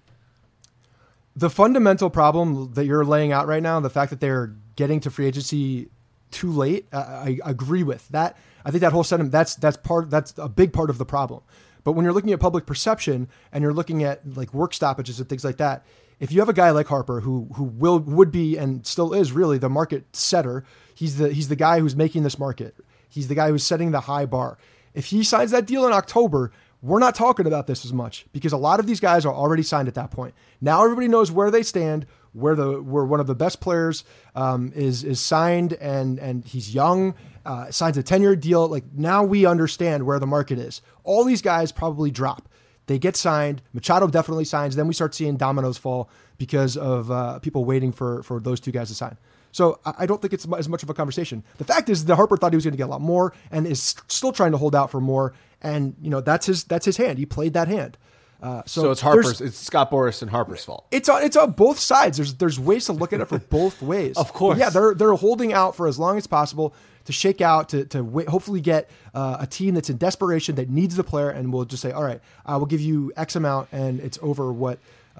The fundamental problem that you're laying out right now, the fact that they're getting to free agency too late, I agree with that. I think that whole sentiment, that's a big part of the problem. But when you're looking at public perception and you're looking at like work stoppages and things like that, if you have a guy like Harper who would be and still is really the market setter, he's the guy who's making this market. He's the guy who's setting the high bar. If he signs that deal in October, we're not talking about this as much because a lot of these guys are already signed at that point. Now everybody knows where they stand, where one of the best players is signed, and he's young, signs a 10-year deal. Like now we understand where the market is. All these guys probably drop. They get signed. Machado definitely signs. Then we start seeing dominoes fall because of people waiting for those two guys to sign. So I don't think it's as much of a conversation. The fact is that Harper thought he was going to get a lot more and is still trying to hold out for more. And that's his hand. He played that hand. So it's Scott Boras and Harper's fault. It's on both sides. There's ways to look at it for both ways. Of course. But yeah, they're holding out for as long as possible to shake out, to hopefully get a team that's in desperation that needs the player, and will just say, all right, I will give you X amount, and it's over what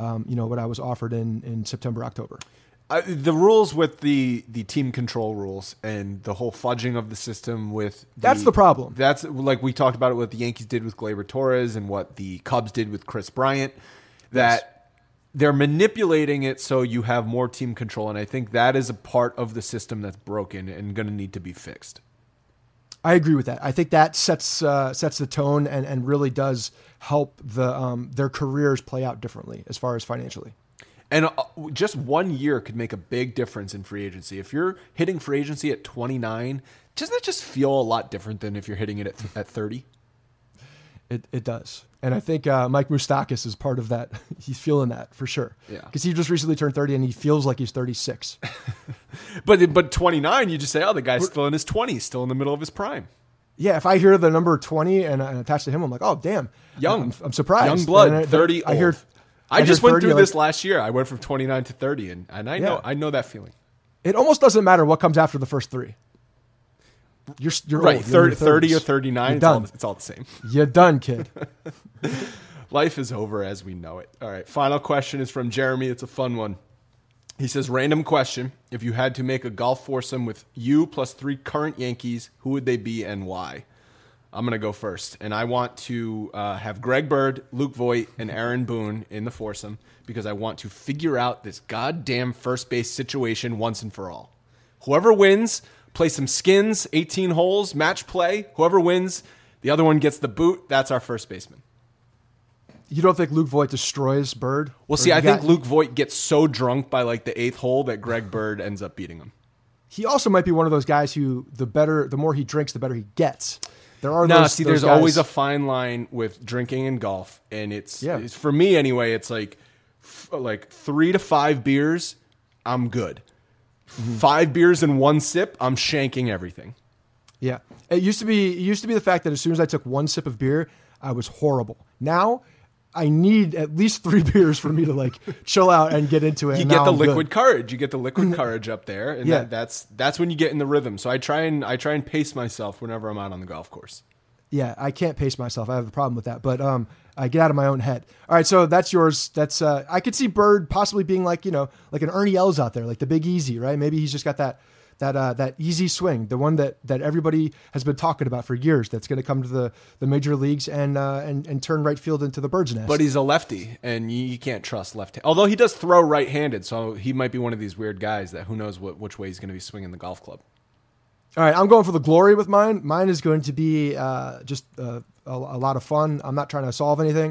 I was offered in September, October. The rules with the team control rules and the whole fudging of the system that's the problem. That's like we talked about it, what the Yankees did with Gleyber Torres and what the Cubs did with Chris Bryant, that they're manipulating it so you have more team control. And I think that is a part of the system that's broken and going to need to be fixed. I agree with that. I think that sets the tone and really does help their careers play out differently as far as financially. And just 1 year could make a big difference in free agency. If you're hitting free agency at 29, doesn't that just feel a lot different than if you're hitting it at 30? It does. And I think Mike Moustakas is part of that. He's feeling that for sure. Yeah. Because he just recently turned 30 and he feels like he's 36. But 29, you just say, oh, the guy's still in his 20s, still in the middle of his prime. Yeah, if I hear the number 20 and attached to him, I'm like, oh, damn. Young. I'm surprised. Young blood, 30 old. I just went 30, through this last year. I went from 29 to 30, and I know that feeling. It almost doesn't matter what comes after the first three. You're right, old. 30 or 39, it's all the same. You're done, kid. Life is over as we know it. All right, final question is from Jeremy. It's a fun one. He says, random question. If you had to make a golf foursome with you plus 3 current Yankees, who would they be and why? I'm going to go first, and I want to have Greg Bird, Luke Voit, and Aaron Boone in the foursome because I want to figure out this goddamn first base situation once and for all. Whoever wins, play some skins, 18 holes, match play. Whoever wins, the other one gets the boot. That's our first baseman. You don't think Luke Voit destroys Bird? Well, see, I think Luke Voit gets so drunk by like the 8th hole that Greg Bird ends up beating him. He also might be one of those guys who the more he drinks, the better he gets. There's always a fine line with drinking and golf, and it's for me anyway. It's like 3 to 5 beers, I'm good. 5 beers and 1 sip, I'm shanking everything. Yeah, it used to be the fact that as soon as I took 1 sip of beer, I was horrible. Now I need at least 3 beers for me to like chill out and get into it. You get the liquid courage. You get the liquid courage up there, and that's when you get in the rhythm. So I try and pace myself whenever I'm out on the golf course. Yeah, I can't pace myself. I have a problem with that, but I get out of my own head. All right, so that's yours. That's I could see Bird possibly being like an Ernie Els out there, like the Big Easy, right? Maybe he's just got that easy swing, the one that everybody has been talking about for years. That's going to come to the major leagues and turn right field into the bird's nest. But he's a lefty, and you can't trust left. Although he does throw right-handed, so he might be one of these weird guys that who knows which way he's going to be swinging the golf club. All right, I'm going for the glory with mine. Mine is going to be just a lot of fun. I'm not trying to solve anything.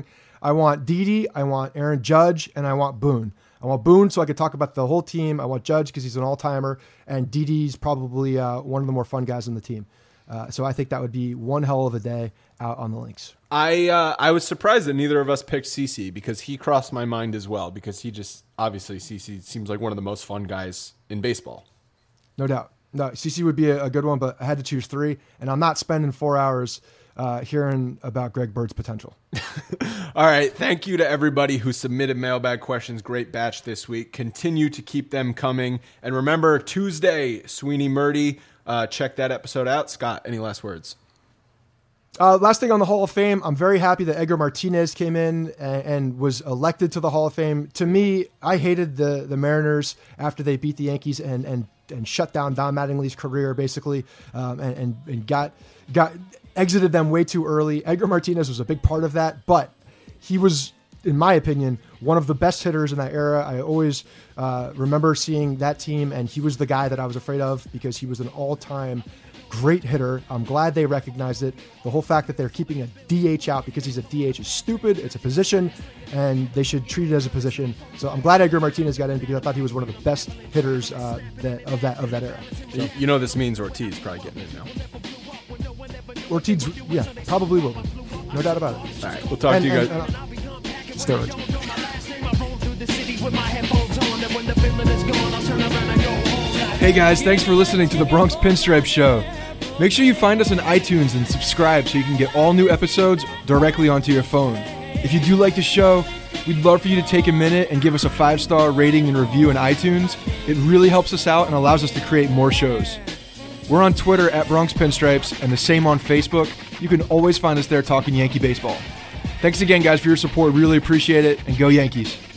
I want Didi, I want Aaron Judge, and I want Boone. I want Boone so I could talk about the whole team. I want Judge because he's an all-timer, and Didi's probably one of the more fun guys on the team. So I think that would be one hell of a day out on the links. I was surprised that neither of us picked CC because he crossed my mind as well, because he just, obviously CC seems like one of the most fun guys in baseball. No doubt. No, CC would be a good one, but I had to choose 3, and I'm not spending 4 hours hearing about Greg Bird's potential. All right. Thank you to everybody who submitted mailbag questions. Great batch this week. Continue to keep them coming. And remember, Tuesday, Sweeney Murdy. Check that episode out. Scott, any last words? Last thing on the Hall of Fame, I'm very happy that Edgar Martinez came in and was elected to the Hall of Fame. To me, I hated the Mariners after they beat the Yankees and shut down Don Mattingly's career, basically, and got exited them way too early. Edgar Martinez was a big part of that, but he was, in my opinion, one of the best hitters in that era. I always remember seeing that team, and he was the guy that I was afraid of because he was an all-time great hitter. I'm glad they recognized it. The whole fact that they're keeping a DH out because he's a DH is stupid. It's a position, and they should treat it as a position. So I'm glad Edgar Martinez got in because I thought he was one of the best hitters of that era. So, you know this means Ortiz probably getting in now. Ortiz, yeah, probably will. No doubt about it. All right, we'll talk to you guys. Steroids. Hey guys, thanks for listening to the Bronx Pinstripe Show. Make sure you find us on iTunes and subscribe so you can get all new episodes directly onto your phone. If you do like the show, we'd love for you to take a minute and give us a 5-star rating and review in iTunes. It really helps us out and allows us to create more shows. We're on Twitter at Bronx Pinstripes and the same on Facebook. You can always find us there talking Yankee baseball. Thanks again, guys, for your support. Really appreciate it, and go Yankees.